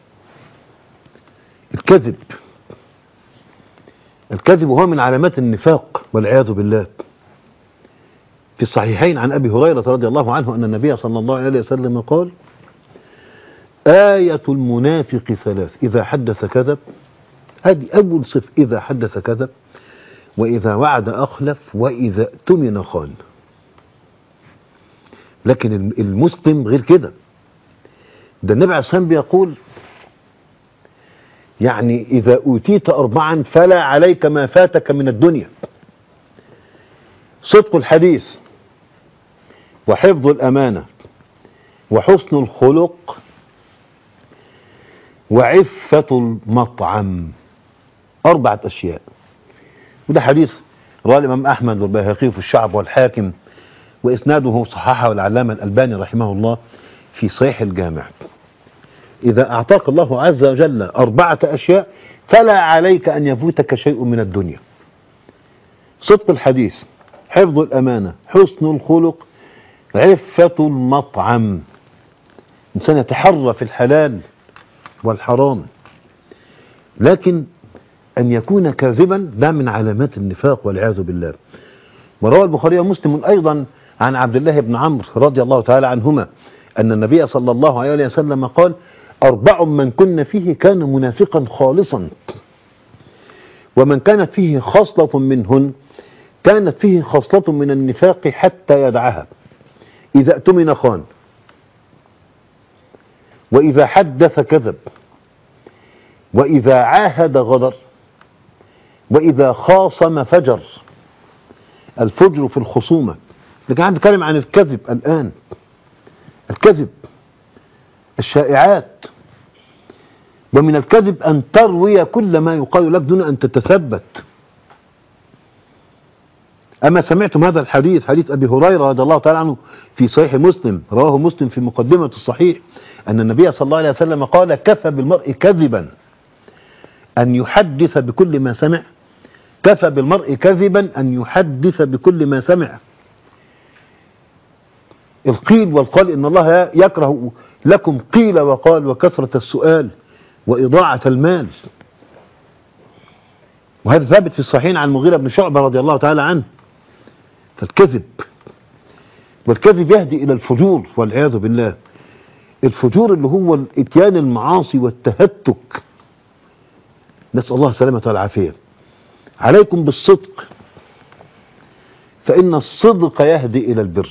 الكذب هو من علامات النفاق والعياذ بالله. في الصحيحين عن أبي هريرة رضي الله عنه أن النبي صلى الله عليه وسلم قال: آية المنافق ثلاث: إذا حدث كذب، هذه أول صفة، إذا حدث كذب، وإذا وعد أخلف، وإذا اؤتمن خان. لكن المسلم غير كده. ده النبي عليه الصلاة والسلام بيقول يعني إذا أوتيت أربعا فلا عليك ما فاتك من الدنيا: صدق الحديث، وحفظ الأمانة، وحسن الخلق، وعفة المطعم. 4 أشياء. وده حديث رواه الإمام أحمد والبيهقي في الشعب والحاكم، وإسناده صححه العلامة الألباني رحمه الله في صحيح الجامع. إذا أعطاك الله عز وجل 4 أشياء فلا عليك أن يفوتك شيء من الدنيا: صدق الحديث، حفظ الأمانة، حسن الخلق، عفة المطعم. الإنسان يتحرى في الحلال والحرام. لكن أن يكون كاذبا ده من علامات النفاق والعياذ بالله. وروى البخاري ومسلم أيضا عن عبد الله بن عمرو رضي الله تعالى عنهما أن النبي صلى الله عليه وسلم قال: 4 من كن فيه كان منافقا خالصا، ومن كانت فيه خصلة منهن كانت فيه خصلة من النفاق حتى يدعها: إذا اؤتمن خان، وإذا حدث كذب، وإذا عاهد غدر، وإذا خاصم فجر. الفجر في الخصومة. لكن عم بتكلم عن الكذب الآن. الكذب، الشائعات. ومن الكذب أن تروي كل ما يقال لك دون أن تتثبت. أما سمعتم هذا الحديث، حديث أبي هريرة رضي الله تعالى عنه في صحيح مسلم، رواه مسلم في مقدمة الصحيح، أن النبي صلى الله عليه وسلم قال: كفى بالمرء كذبا أن يحدث بكل ما سمع. كفى بالمرء كذبا أن يحدث بكل ما سمع. القيل والقال: إن الله يكره لكم قيل وقال وكثرة السؤال وإضاعة المال. وهذا ثابت في الصحيحين عن المغيرة بن شعبة رضي الله تعالى عنه. فالكذب، والكذب يهدي إلى الفجور والعياذ بالله. الفجور اللي هو اتيان المعاصي والتهتك، نسأل الله السلامة والعافية. عليكم بالصدق، فإن الصدق يهدي إلى البر.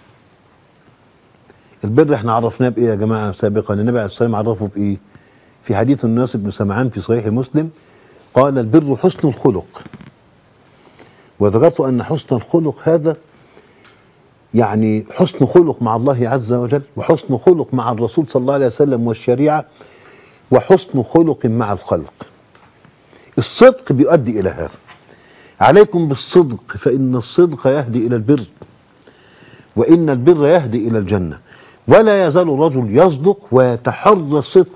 البر احنا عرفناه بإيه يا جماعة سابقا؟ النبي عليه الصلاة والسلام عرفه بإيه؟ في حديث الناس بن سمعان في صحيح مسلم قال: البر حسن الخلق. وذكرت أن حسن الخلق هذا يعني حسن خلق مع الله عز وجل، وحسن خلق مع الرسول صلى الله عليه وسلم والشريعة، وحسن خلق مع الخلق. الصدق بيؤدي إلى هذا. عليكم بالصدق، فإن الصدق يهدي إلى البر، وإن البر يهدي إلى الجنة. ولا يزال الرجل يصدق ويتحرى الصدق،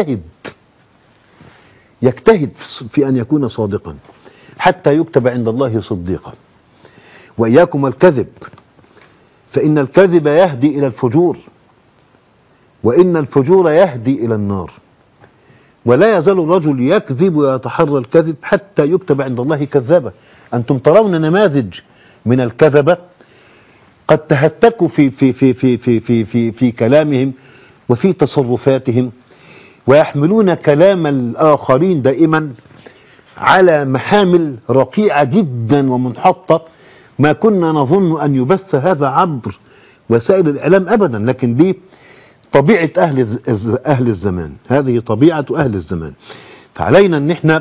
يجتهد في أن يكون صادقا حتى يكتب عند الله صديقا. وإياكم الكذب، فإن الكذب يهدي إلى الفجور، وإن الفجور يهدي إلى النار. ولا يزال الرجل يكذب ويتحرى الكذب حتى يكتب عند الله كذابا. أنتم ترون نماذج من الكذبة قد تهتكوا في كلامهم وفي تصرفاتهم، ويحملون كلام الآخرين دائما على محامل رقيعة جدا ومنحطة، ما كنا نظن أن يبث هذا عبر وسائل الإعلام أبدا. لكن دي طبيعة أهل الزمان، هذه طبيعة أهل الزمان. فعلينا أن احنا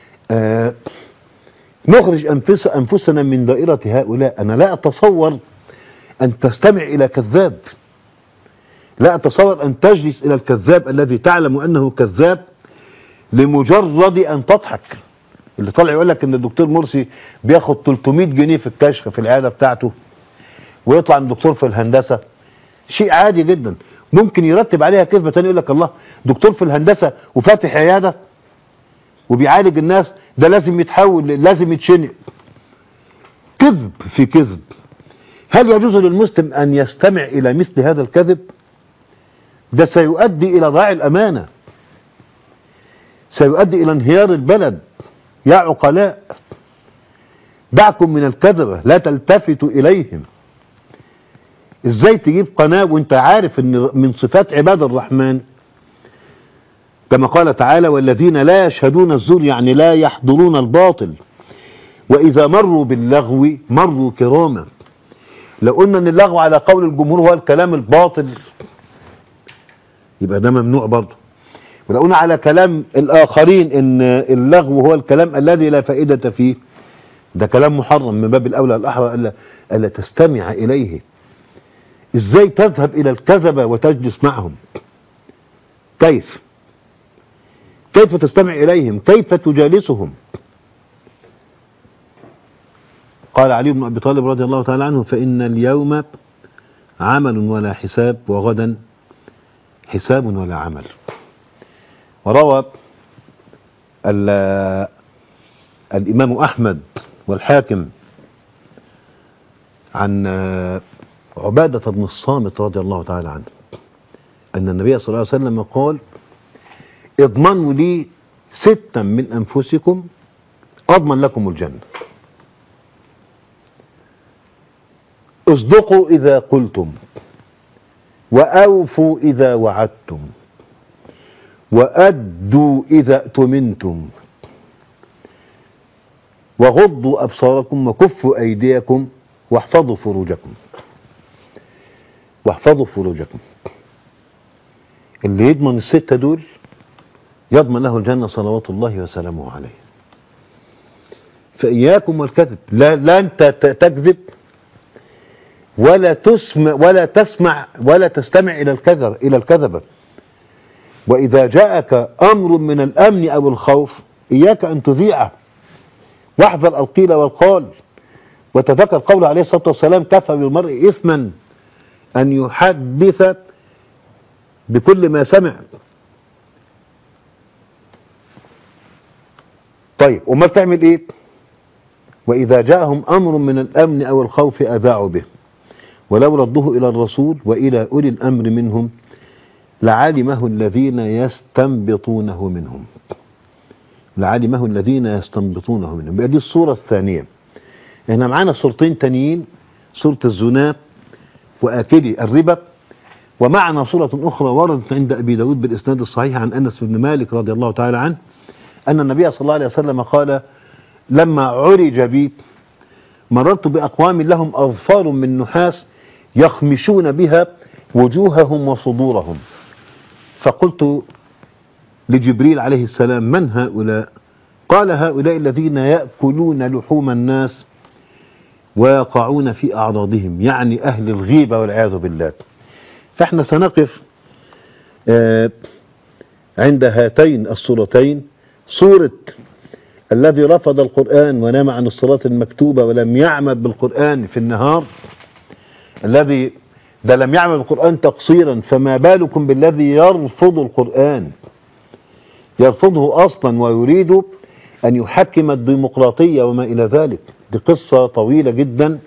نخرج أنفسنا من دائرة هؤلاء. أنا لا أتصور أن تستمع إلى كذاب، لا أتصور أن تجلس إلى الكذاب الذي تعلم أنه كذاب لمجرد أن تضحك. اللي طالع يقول لك أن الدكتور مرسي بياخد 300 جنيه في الكشف في العيادة بتاعته، ويطلع عند دكتور في الهندسة، شيء عادي جدا. ممكن يرتب عليها كذبة تاني يقول لك: الله، دكتور في الهندسة وفاتح عيادة وبيعالج الناس، ده لازم يتحول، لازم يتشنق. كذب في كذب. هل يجوز للمسلم أن يستمع إلى مثل هذا الكذب؟ ده سيؤدي إلى ضياع الأمانة، سيؤدي إلى انهيار البلد. يا عقلاء، دعكم من الكذبة، لا تلتفتوا إليهم. إزاي تجيب قناة وانت عارف أن من صفات عباد الرحمن كما قال تعالى: والذين لا يشهدون الزور، يعني لا يحضرون الباطل، وإذا مروا باللغو مروا كراما. لو قلنا أن اللغو على قول الجمهور هو الكلام الباطل يبقى ده ممنوع برضه، ولو قلنا على كلام الآخرين أن اللغو هو الكلام الذي لا فائدة فيه ده كلام محرم. من باب الأولى الأحرى ألا تستمع إليه. إزاي تذهب إلى الكذبة وتجلس معهم؟ كيف تستمع إليهم؟ كيف تجالسهم؟ قال علي بن أبي طالب رضي الله تعالى عنه: فإن اليوم عمل ولا حساب، وغدا حساب ولا عمل. وروى الإمام أحمد والحاكم عن عبادة بن الصامت رضي الله تعالى عنه أن النبي صلى الله عليه وسلم قال: اضمنوا لي 6 من أنفسكم أضمن لكم الجنة. اصدقوا إذا قلتم، وأوفوا إذا وعدتم، وأدوا إذا اؤتمنتم، وغضوا أبصاركم، وكفوا أيديكم، واحفظوا فروجكم. واحفظوا فروجكم. اللي يضمن ال6 دول يضمن له الجنة صلوات الله وسلامه عليه. فإياكم والكذب. لا أنت تكذب ولا تسمع ولا تستمع إلى الكذبة. وإذا جاءك أمر من الأمن أو الخوف إياك أن تذيعه، واحذر القيل والقال، وتذكر قوله عليه الصلاة والسلام: كفى بالمرء إثما أن يحدث بكل ما سمع. طيب وما بتعمل إيه؟ وإذا جاءهم أمر من الأمن أو الخوف أذاعوا به، ولو ردوه إلى الرسول وإلى أولي الأمر منهم لعلمه الذين يستنبطونه منهم. لعلمه الذين يستنبطونه منهم. دي الصورة الثانية. احنا معانا صورتين تانيين: صورة الزنا وآكلي الربا، ومعنا صورة أخرى وردت عند أبي داود بالإسناد الصحيح عن أنس بن مالك رضي الله تعالى عنه أن النبي صلى الله عليه وسلم قال: لما عرج بي مررت بأقوام لهم أظفار من نحاس يخمشون بها وجوههم وصدورهم، فقلت لجبريل عليه السلام: من هؤلاء؟ قال: هؤلاء الذين يأكلون لحوم الناس ويقعون في أعراضهم، يعني أهل الغيبة والعياذ بالله. فاحنا سنقف عند هاتين الصورتين: صورة الذي رفض القرآن ونام عن الصلاة المكتوبة ولم يعمل بالقرآن في النهار، الذي ده لم يعمل بالقرآن تقصيرا، فما بالكم بالذي يرفض القرآن، يرفضه أصلا ويريد أن يحكم الديمقراطية وما إلى ذلك. دي قصة طويلة جدا،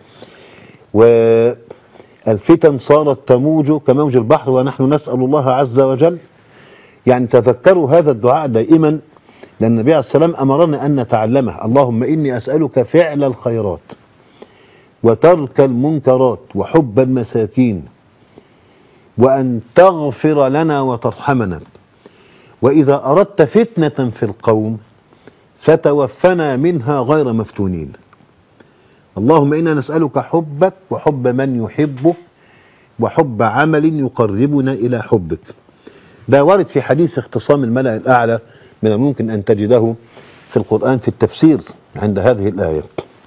والفتن صارت تموج كموج البحر، ونحن نسأل الله عز وجل يعني تذكروا هذا الدعاء دائما، لأن النبي عليه السلام أمرنا أن نتعلمه: اللهم إني أسألك فعل الخيرات وترك المنكرات وحب المساكين، وأن تغفر لنا وترحمنا، وإذا أردت فتنة في القوم فتوفنا منها غير مفتونين. اللهم إنا نسألك حبك وحب من يحبك وحب عمل يقربنا إلى حبك. ده وارد في حديث اختصام الملأ الأعلى، من الممكن أن تجده في القرآن في التفسير عند هذه الآية.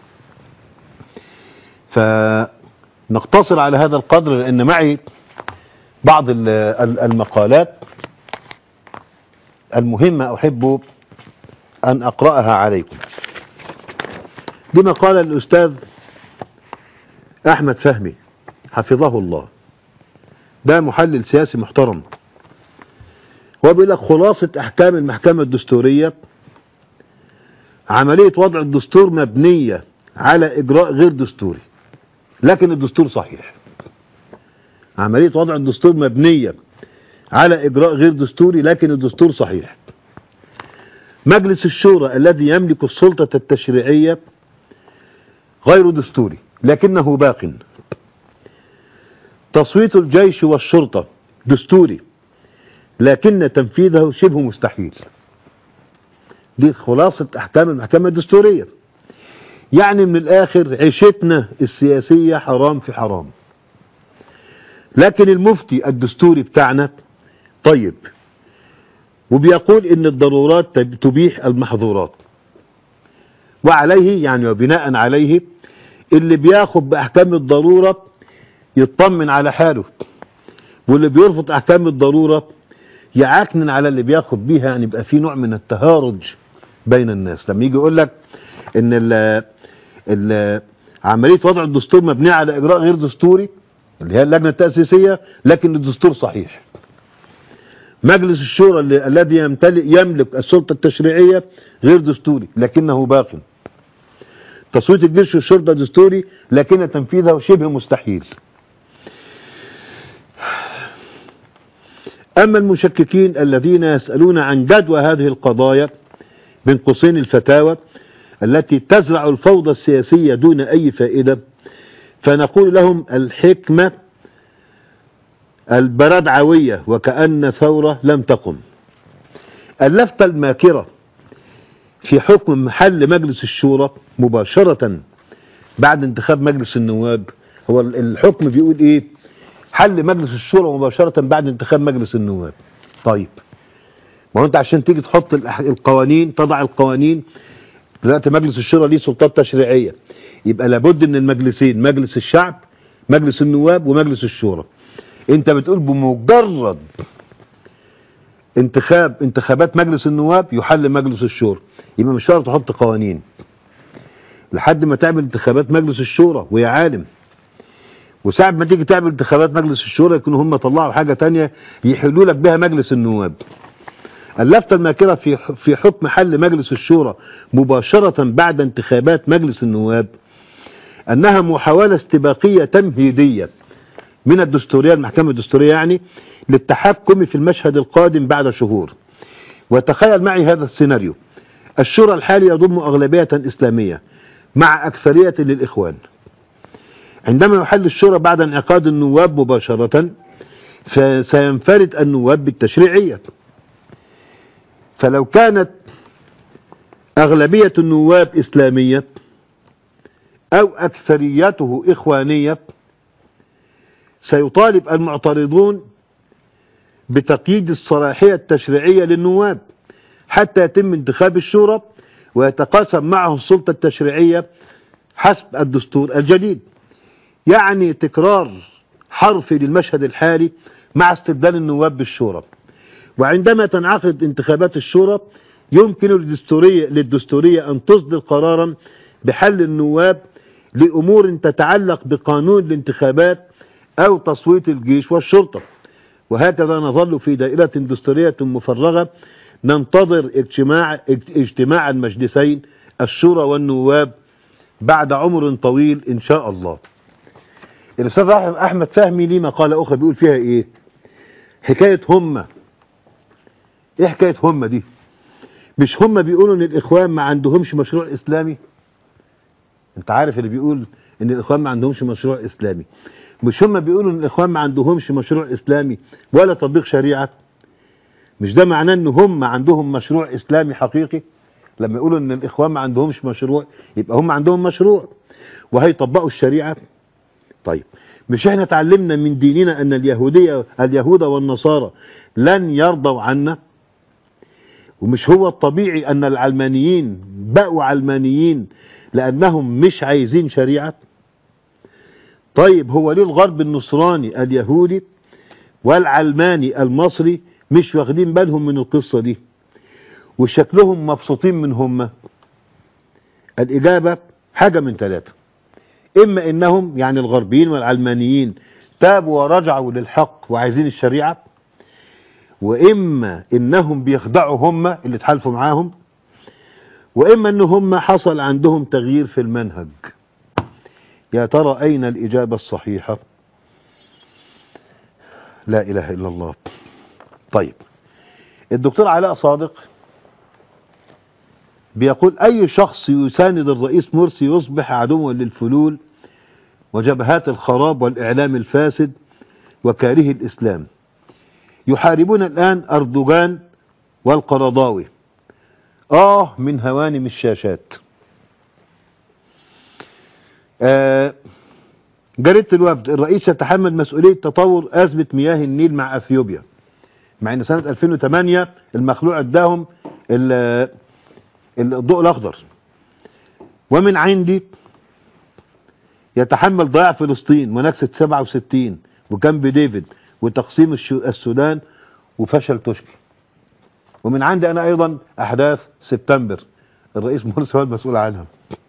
فنقتصر على هذا القدر، لأن معي بعض المقالات المهمة أحب أن أقرأها عليكم. دي مقالة الأستاذ أحمد فهمي حفظه الله، ده محلل سياسي محترم، هو بيقول لك: خلاصة أحكام المحكمة الدستورية: عملية وضع الدستور مبنية على إجراء غير دستوري. لكن الدستور صحيح. عملية وضع الدستور مبنية على إجراء غير دستوري، لكن الدستور صحيح. مجلس الشورى الذي يملك السلطة التشريعية غير دستوري لكنه باق. تصويت الجيش والشرطة دستوري لكن تنفيذه شبه مستحيل. دي خلاصة أحكام المحكمة الدستورية. يعني من الآخر عيشتنا السياسية حرام في حرام. لكن المفتي الدستوري بتاعنا طيب، وبيقول إن الضرورات تبيح المحظورات، وعليه يعني وبناء عليه اللي بياخد بأحكام الضرورة يطمن على حاله، واللي بيرفض أحكام الضرورة يعكنن على اللي بياخد بيها. يعني يبقى في نوع من التهارج بين الناس. لما يجي يقول لك ان عملية وضع الدستور مبنية على إجراء غير دستوري اللي هي اللجنة التأسيسية، لكن الدستور صحيح. مجلس الشورى الذي يملك السلطة التشريعية غير دستوري لكنه باق. تصويت الجيش والشرطة دستوري لكن تنفيذه شبه مستحيل. أما المشككين الذين يسألون عن جدوى هذه القضايا بين قوسين الفتاوى التي تزرع الفوضى السياسية دون أي فائدة، فنقول لهم الحكمة البردعوية وكأن ثورة لم تقم. اللفتة الماكرة في حكم محل مجلس الشورى مباشرة بعد انتخاب مجلس النواب. هو الحكم بيقول ايه؟ حل مجلس الشورى مباشرة بعد انتخاب مجلس النواب. طيب ما هو انت عشان تيجي تحط القوانين، تضع القوانين، دلوقتي مجلس الشورى ليه سلطات تشريعية، يبقى لابد من المجلسين، مجلس الشعب، مجلس النواب، ومجلس الشورى. انت بتقول بمجرد انتخابات مجلس النواب يحل مجلس الشورى، يبقى مش شرط تحط قوانين لحد ما تعمل انتخابات مجلس الشورى. ويا عالم، وساعة ما تيجي تعمل انتخابات مجلس الشورى يكونوا هم طلعوا حاجة تانية يحلوا لك بها مجلس النواب. اللفتة الماكرة في حكم حل مجلس الشورى مباشرة بعد انتخابات مجلس النواب أنها محاولة استباقية تمهيدية من الدستورية، المحكمة الدستورية يعني، للتحكم في المشهد القادم بعد شهور. وتخيل معي هذا السيناريو: الشورى الحالي يضم أغلبية إسلامية مع أكثرية للإخوان. عندما يحل الشورى بعد انعقاد النواب مباشرة فسينفرد النواب بالتشريعية. فلو كانت أغلبية النواب إسلامية أو أكثريته إخوانية سيطالب المعترضون بتقييد الصلاحية التشريعية للنواب حتى يتم انتخاب الشورى ويتقاسم معه السلطة التشريعية حسب الدستور الجديد. يعني تكرار حرفي للمشهد الحالي مع استبدال النواب بالشورى. وعندما تنعقد انتخابات الشورى يمكن للدستورية أن تصدر قرارا بحل النواب لأمور تتعلق بقانون الانتخابات أو تصويت الجيش والشرطة. وهكذا نظل في دائرة دستورية مفرغة ننتظر اجتماع المجلسين الشورى والنواب بعد عمر طويل إن شاء الله. الأستاذ أحمد فهمي ليه مقالة أخرى بيقول فيها إيه؟ حكاية هم. إيه حكاية هم دي؟ مش هم بيقولوا إن الإخوان ما عندهمش مشروع إسلامي؟ أنت عارف اللي بيقول إن الإخوان ما عندهمش مشروع إسلامي. مش هم بيقولوا إن الإخوان ما عندهمش مشروع إسلامي ولا تطبيق شريعة؟ مش ده معناه إن هم عندهم مشروع إسلامي حقيقي؟ لما يقولوا إن الإخوان ما عندهمش مشروع يبقى هم عندهم مشروع وهيطبقوا الشريعة. طيب مش احنا اتعلمنا من ديننا ان اليهود والنصارى لن يرضوا عنا؟ ومش هو الطبيعي ان العلمانيين بقوا علمانيين لانهم مش عايزين شريعة؟ طيب هو ليه الغرب النصراني اليهودي والعلماني المصري مش واخدين بالهم من القصة دي وشكلهم مبسوطين منهم؟ الإجابة حاجة من ثلاثة: إما إنهم يعني الغربيين والعلمانيين تابوا ورجعوا للحق وعايزين الشريعة، وإما إنهم بيخدعوا هم اللي اتحالفوا معاهم، وإما إن هم حصل عندهم تغيير في المنهج. يا ترى أين الإجابة الصحيحة؟ لا إله إلا الله. طيب، الدكتور علاء صادق بيقول أي شخص يساند الرئيس مرسي يصبح عدوا للفلول وجبهات الخراب والإعلام الفاسد وكاره الإسلام. يحاربون الآن أردوغان والقرضاوي من هوانم الشاشات. جريدة الوفد: الرئيس يتحمل مسؤولية تطور أزمة مياه النيل مع أثيوبيا، مع أن سنة 2008 المخلوع اداهم الضوء الأخضر. ومن عندي: يتحمل ضياع فلسطين ونكسة 67 وكامب ديفيد وتقسيم السودان وفشل توشكي. ومن عندي أنا أيضا أحداث سبتمبر، الرئيس مرسي هو المسؤول عنها.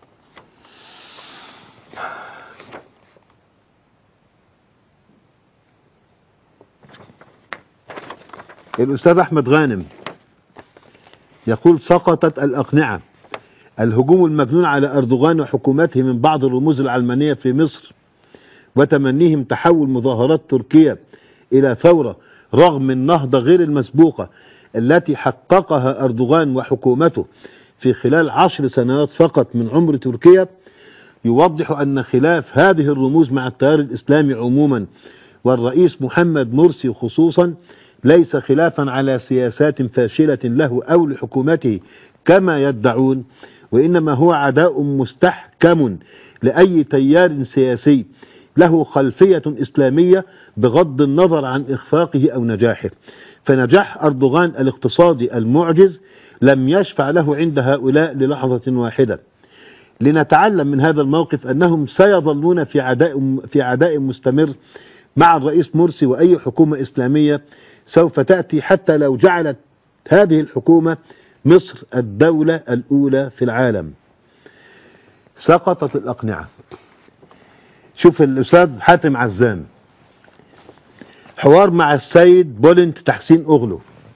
الأستاذ أحمد غانم يقول: سقطت الأقنعة، الهجوم المجنون على أردوغان وحكومته من بعض الرموز العلمانية في مصر وتمنيهم تحول مظاهرات تركيا إلى ثورة رغم النهضة غير المسبوقة التي حققها أردوغان وحكومته في خلال 10 سنوات فقط من عمر تركيا، يوضح أن خلاف هذه الرموز مع التيار الإسلامي عموما والرئيس محمد مرسي خصوصا ليس خلافا على سياسات فاشلة له أو لحكومته كما يدعون، وإنما هو عداء مستحكم لأي تيار سياسي له خلفية إسلامية بغض النظر عن إخفاقه أو نجاحه. فنجاح أردوغان الاقتصادي المعجز لم يشفع له عند هؤلاء للحظة واحدة. لنتعلم من هذا الموقف أنهم سيظلون في عداء مستمر مع الرئيس مرسي وأي حكومة إسلامية سوف تأتي، حتى لو جعلت هذه الحكومة مصر الدولة الأولى في العالم. سقطت الأقنعة. شوف الأستاذ حاتم عزام: حوار مع السيد بولنت تحسين أغلو.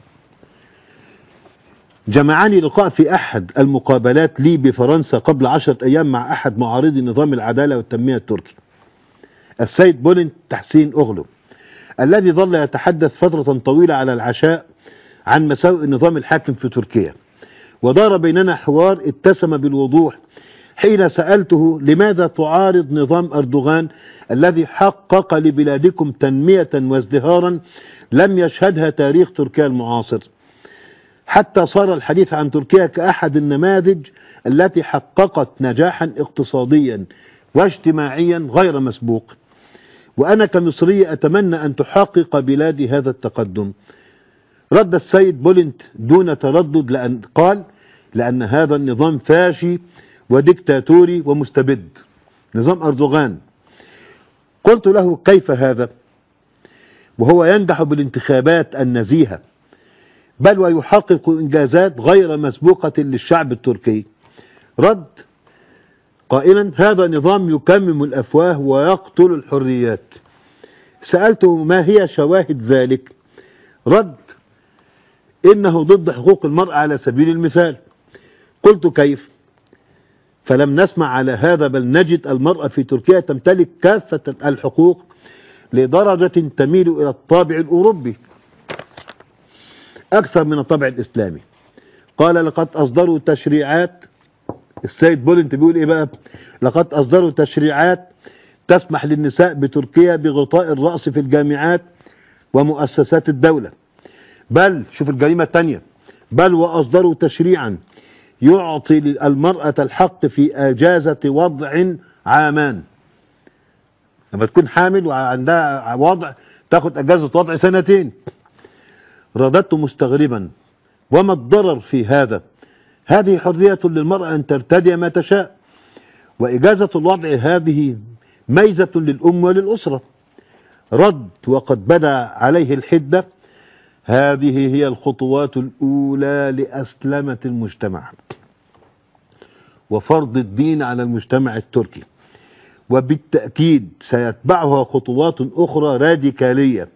جمعني لقاء في أحد المقابلات لي بفرنسا قبل 10 أيام مع أحد معارضي نظام العدالة والتنمية التركي، السيد بولنت تحسين أغلو، الذي ظل يتحدث فترة طويلة على العشاء عن مساوئ النظام الحاكم في تركيا. ودار بيننا حوار اتسم بالوضوح حين سألته: لماذا تعارض نظام أردوغان الذي حقق لبلادكم تنمية وازدهارا لم يشهدها تاريخ تركيا المعاصر؟ حتى صار الحديث عن تركيا كأحد النماذج التي حققت نجاحا اقتصاديا واجتماعيا غير مسبوق. وأنا كمصري أتمنى أن تحقق بلادي هذا التقدم. رد السيد بولنت دون تردد قال: لأن هذا النظام فاشي وديكتاتوري ومستبد، نظام أردوغان. قلت له: كيف هذا وهو ينجح بالانتخابات النزيهة بل ويحقق إنجازات غير مسبوقة للشعب التركي؟ رد قائلا: هذا نظام يكمم الأفواه ويقتل الحريات. سألته: ما هي شواهد ذلك؟ رد: إنه ضد حقوق المرأة على سبيل المثال. قلت: كيف؟ فلم نسمع على هذا، بل نجد المرأة في تركيا تمتلك كافة الحقوق لدرجة تميل إلى الطابع الأوروبي أكثر من الطابع الإسلامي. قال: لقد أصدروا تشريعات، السيد بولنت بيقول إيه بقى؟ لقد أصدروا تشريعات تسمح للنساء بتركيا بغطاء الرأس في الجامعات ومؤسسات الدولة. بل شوف الجريمة الثانية: بل وأصدروا تشريعا يعطي المرأة الحق في أجازة وضع عامان. لما تكون حامل وعندها وضع تاخد أجازة وضع 2 سنين. رددت مستغربا: وما الضرر في هذا؟ هذه حرية للمرأة أن ترتدي ما تشاء، وإجازة الوضع هذه ميزة للأم وللأسرة. رد وقد بدا عليه الحدة: هذه هي الخطوات الأولى لأسلمة المجتمع وفرض الدين على المجتمع التركي، وبالتأكيد سيتبعها خطوات أخرى راديكالية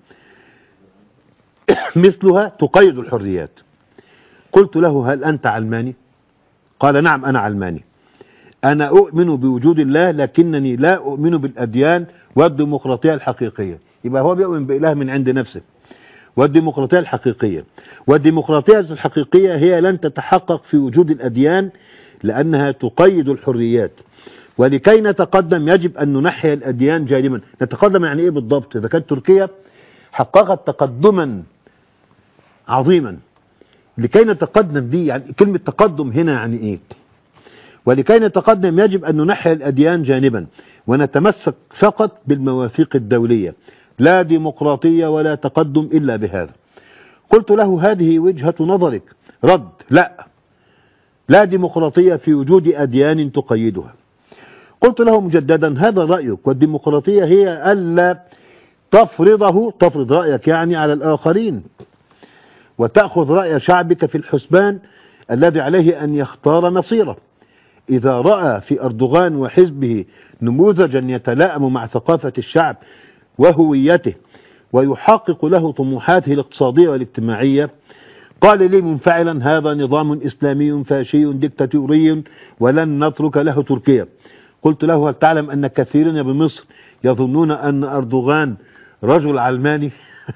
مثلها تقيد الحريات. قلت له: هل أنت علماني؟ قال: نعم أنا علماني. أنا أؤمن بوجود الله لكنني لا أؤمن بالأديان والديمقراطية الحقيقية. يبقى هو بيؤمن بإله من عند نفسه. والديمقراطية الحقيقية، والديمقراطية الحقيقية هي لن تتحقق في وجود الأديان لأنها تقيد الحريات. ولكي نتقدم يجب أن ننحي الأديان جانبا. نتقدم يعني إيه بالضبط؟ إذا كانت تركيا حققت تقدما عظيما، لكي نتقدم دي يعني كلمة تقدم هنا يعني إيه؟ ولكي نتقدم يجب أن ننحي الأديان جانبا ونتمسك فقط بالمواثيق الدولية، لا ديمقراطية ولا تقدم إلا بهذا. قلت له هذه وجهة نظرك. رد: لا ديمقراطية في وجود أديان تقيدها. قلت له مجددا: هذا رأيك، والديمقراطية هي ألا تفرض رأيك يعني على الآخرين، وتأخذ رأي شعبك في الحسبان الذي عليه أن يختار مصيره. إذا رأى في أردوغان وحزبه نموذجا يتلائم مع ثقافة الشعب وهويته ويحقق له طموحاته الاقتصادية والاجتماعية، قال لي منفعلا: هذا نظام إسلامي فاشي ديكتاتوري ولن نترك له تركيا. قلت له: هل تعلم أن كثيرين بمصر يظنون أن أردوغان رجل علماني؟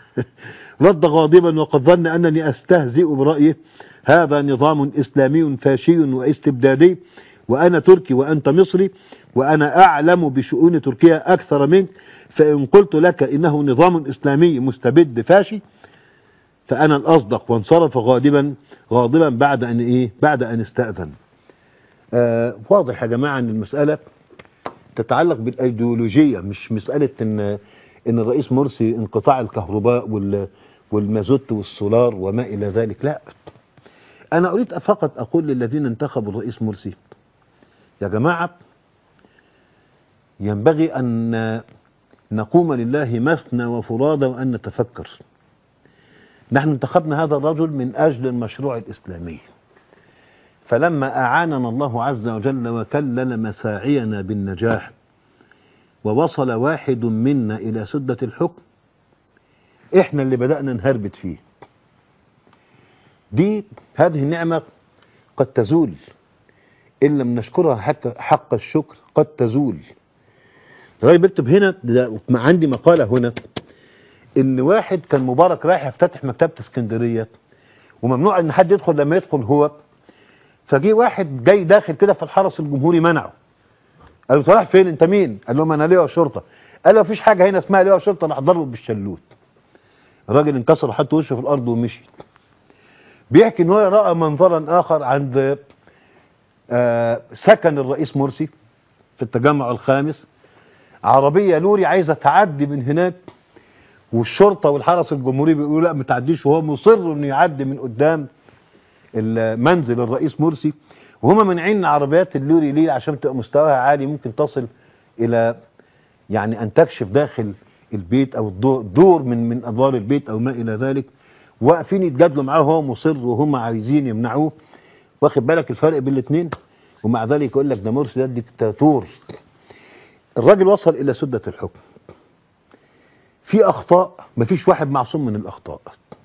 رد غاضبا وقد ظن أنني أستهزئ برأيه: هذا نظام إسلامي فاشي واستبدادي، وأنا تركي وأنت مصري، وأنا أعلم بشؤون تركيا أكثر منك، فإن قلت لك إنه نظام إسلامي مستبد فاشي فأنا الأصدق. وانصرف غاضبا بعد أن استأذن. واضح يا جماعة أن المسألة تتعلق بالأيديولوجية، مش مسألة إن الرئيس مرسي انقطاع الكهرباء والمازوت والسولار وما إلى ذلك. لا، أنا أريد فقط أقول للذين انتخبوا الرئيس مرسي: يا جماعة، ينبغي أن نقوم لله مثنى وفرادى وأن نتفكر. نحن انتخبنا هذا الرجل من أجل المشروع الإسلامي، فلما أعاننا الله عز وجل وكلل مساعينا بالنجاح ووصل واحد منا إلى سدة الحكم، إحنا اللي بدأنا نهربت فيه. هذه النعمة قد تزول إن لم نشكرها حق الشكر، قد تزول. الراجل بيكتب هنا، عندي مقالة هنا، إن واحد كان مبارك رايح يفتتح مكتبة اسكندرية وممنوع إن حد يدخل، لما يدخل هو، فجي واحد جاي داخل كده في الحرس الجمهوري منعه. قال له: رايح فين؟ أنت مين؟ قال لهم: أنا لواء شرطة. قال له: مفيش حاجة هنا اسمها لواء شرطة. راح ضربه بالشلوت. الراجل انكسر وحط وشه في الأرض ومشي. بيحكي إن هو رأى منظرا آخر عند سكن الرئيس مرسي في التجمع الخامس، عربية لوري عايزة تعدي من هناك، والشرطة والحرس الجمهوري بيقولوا لا ما تعديش، وهو مصر انه يعدي من قدام منزل الرئيس مرسي، وهم منعين عربيات اللوري ليه؟ عشان تبقى مستواها عالي، ممكن تصل الى يعني ان تكشف داخل البيت او دور من ادوار البيت او ما الى ذلك. واقفين يتجادلوا معاه وهو مصر وهم عايزين يمنعوه. واخد بالك الفرق بين الاثنين؟ ومع ذلك يقول لك ده مرسي ده ديكتاتور. الراجل وصل الى سدة الحكم. في اخطاء، مفيش واحد معصوم من الاخطاء،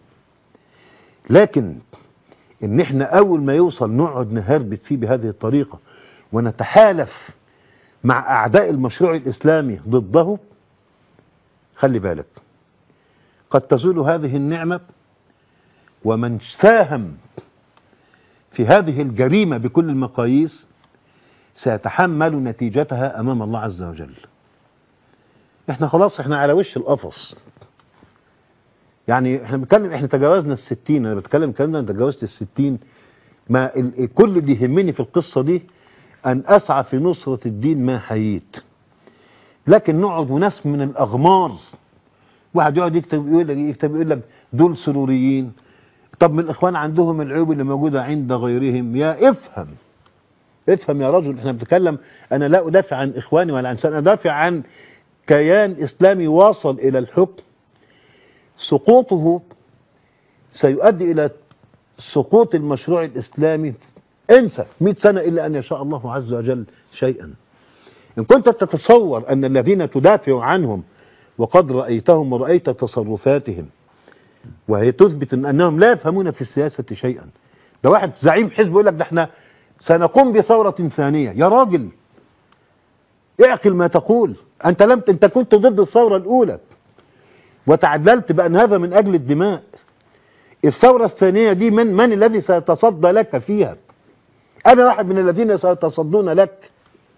لكن ان احنا اول ما يوصل نقعد نهربت فيه بهذه الطريقة ونتحالف مع اعداء المشروع الاسلامي ضده، خلي بالك قد تزول هذه النعمة، ومن ساهم في هذه الجريمة بكل المقاييس سيتحمل نتيجتها امام الله عز وجل. احنا خلاص، احنا على وش القفص. يعني احنا بنتكلم، احنا تجاوزنا ال60. انا بتكلم الكلام ده، انا تجاوزت ال60. ما كل اللي يهمني في القصة دي ان اسعى في نصرة الدين ما حييت. لكن نقعد وناس من الاغمار، واحد يقعد يكتب يقول لك دول سروريين. طب من الاخوان عندهم العيوب اللي موجودة عند غيرهم. يا افهم يا رجل، احنا بنتكلم، انا لا ادافع عن اخواني ولا عن انا ادافع عن كيان اسلامي واصل الى الحكم. سقوطه سيؤدي الى سقوط المشروع الاسلامي. انسى 100 سنة الا ان يشاء الله عز وجل شيئا. ان كنت تتصور ان الذين تدافع عنهم وقد رأيتهم ورأيت تصرفاتهم وهي تثبت انهم لا يفهمون في السياسة شيئا. ده واحد زعيم حزب يقول لك ده احنا سنقوم بثورة ثانية. يا راجل اعقل ما تقول. أنت كنت ضد الثورة الأولى وتعدلت بأن هذا من أجل الدماء. الثورة الثانية دي من الذي سيتصدى لك فيها؟ أنا واحد من الذين سيتصدون لك.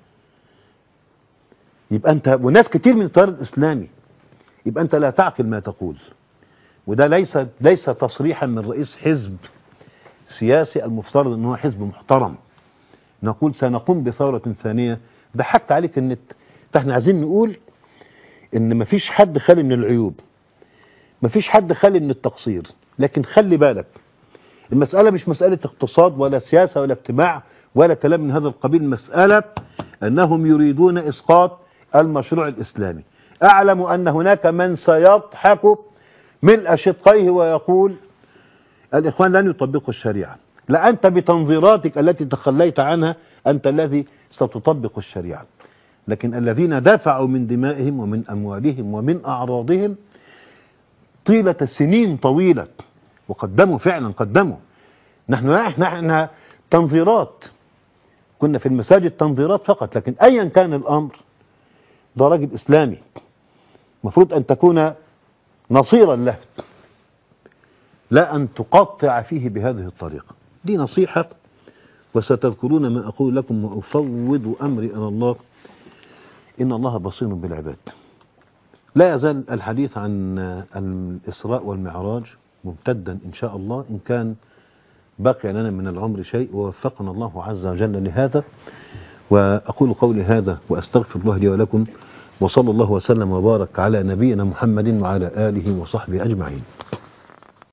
يبقى أنت وناس كتير من التيار الإسلامي. يبقى أنت لا تعقل ما تقول. وده ليس تصريحا من رئيس حزب سياسي المفترض أنه حزب محترم. نقول سنقوم بثورة ثانية. ده حتى عليك ان احنا عايزين نقول ان مفيش حد خالي من العيوب، مفيش حد خالي من التقصير، لكن خلي بالك المسألة مش مسألة اقتصاد ولا سياسة ولا اجتماع ولا كلام من هذا القبيل. مسألة انهم يريدون اسقاط المشروع الاسلامي. اعلم ان هناك من سيضحك ملء شدقيه ويقول الاخوان لن يطبقوا الشريعة. لا، أنت بتنظيراتك التي تخليت عنها أنت الذي ستطبق الشريعة. لكن الذين دافعوا من دمائهم ومن أموالهم ومن أعراضهم طيلة سنين طويلة وقدموا فعلا قدموا. نحن تنظيرات، كنا في المساجد تنظيرات فقط. لكن أيا كان الأمر ده راجل إسلامي مفروض أن تكون نصيرا له، لا أن تقطع فيه بهذه الطريقة. دي نصيحة، وستذكرون ما أقول لكم وأفوض أمري إلى الله إن الله بصير بالعباد. لا يزال الحديث عن الإسراء والمعراج ممتدا إن شاء الله إن كان بقي لنا من العمر شيء ووفقنا الله عز وجل لهذا. وأقول قولي هذا وأستغفر الله لي ولكم، وصلى الله وسلم وبارك على نبينا محمد وعلى آله وصحبه أجمعين.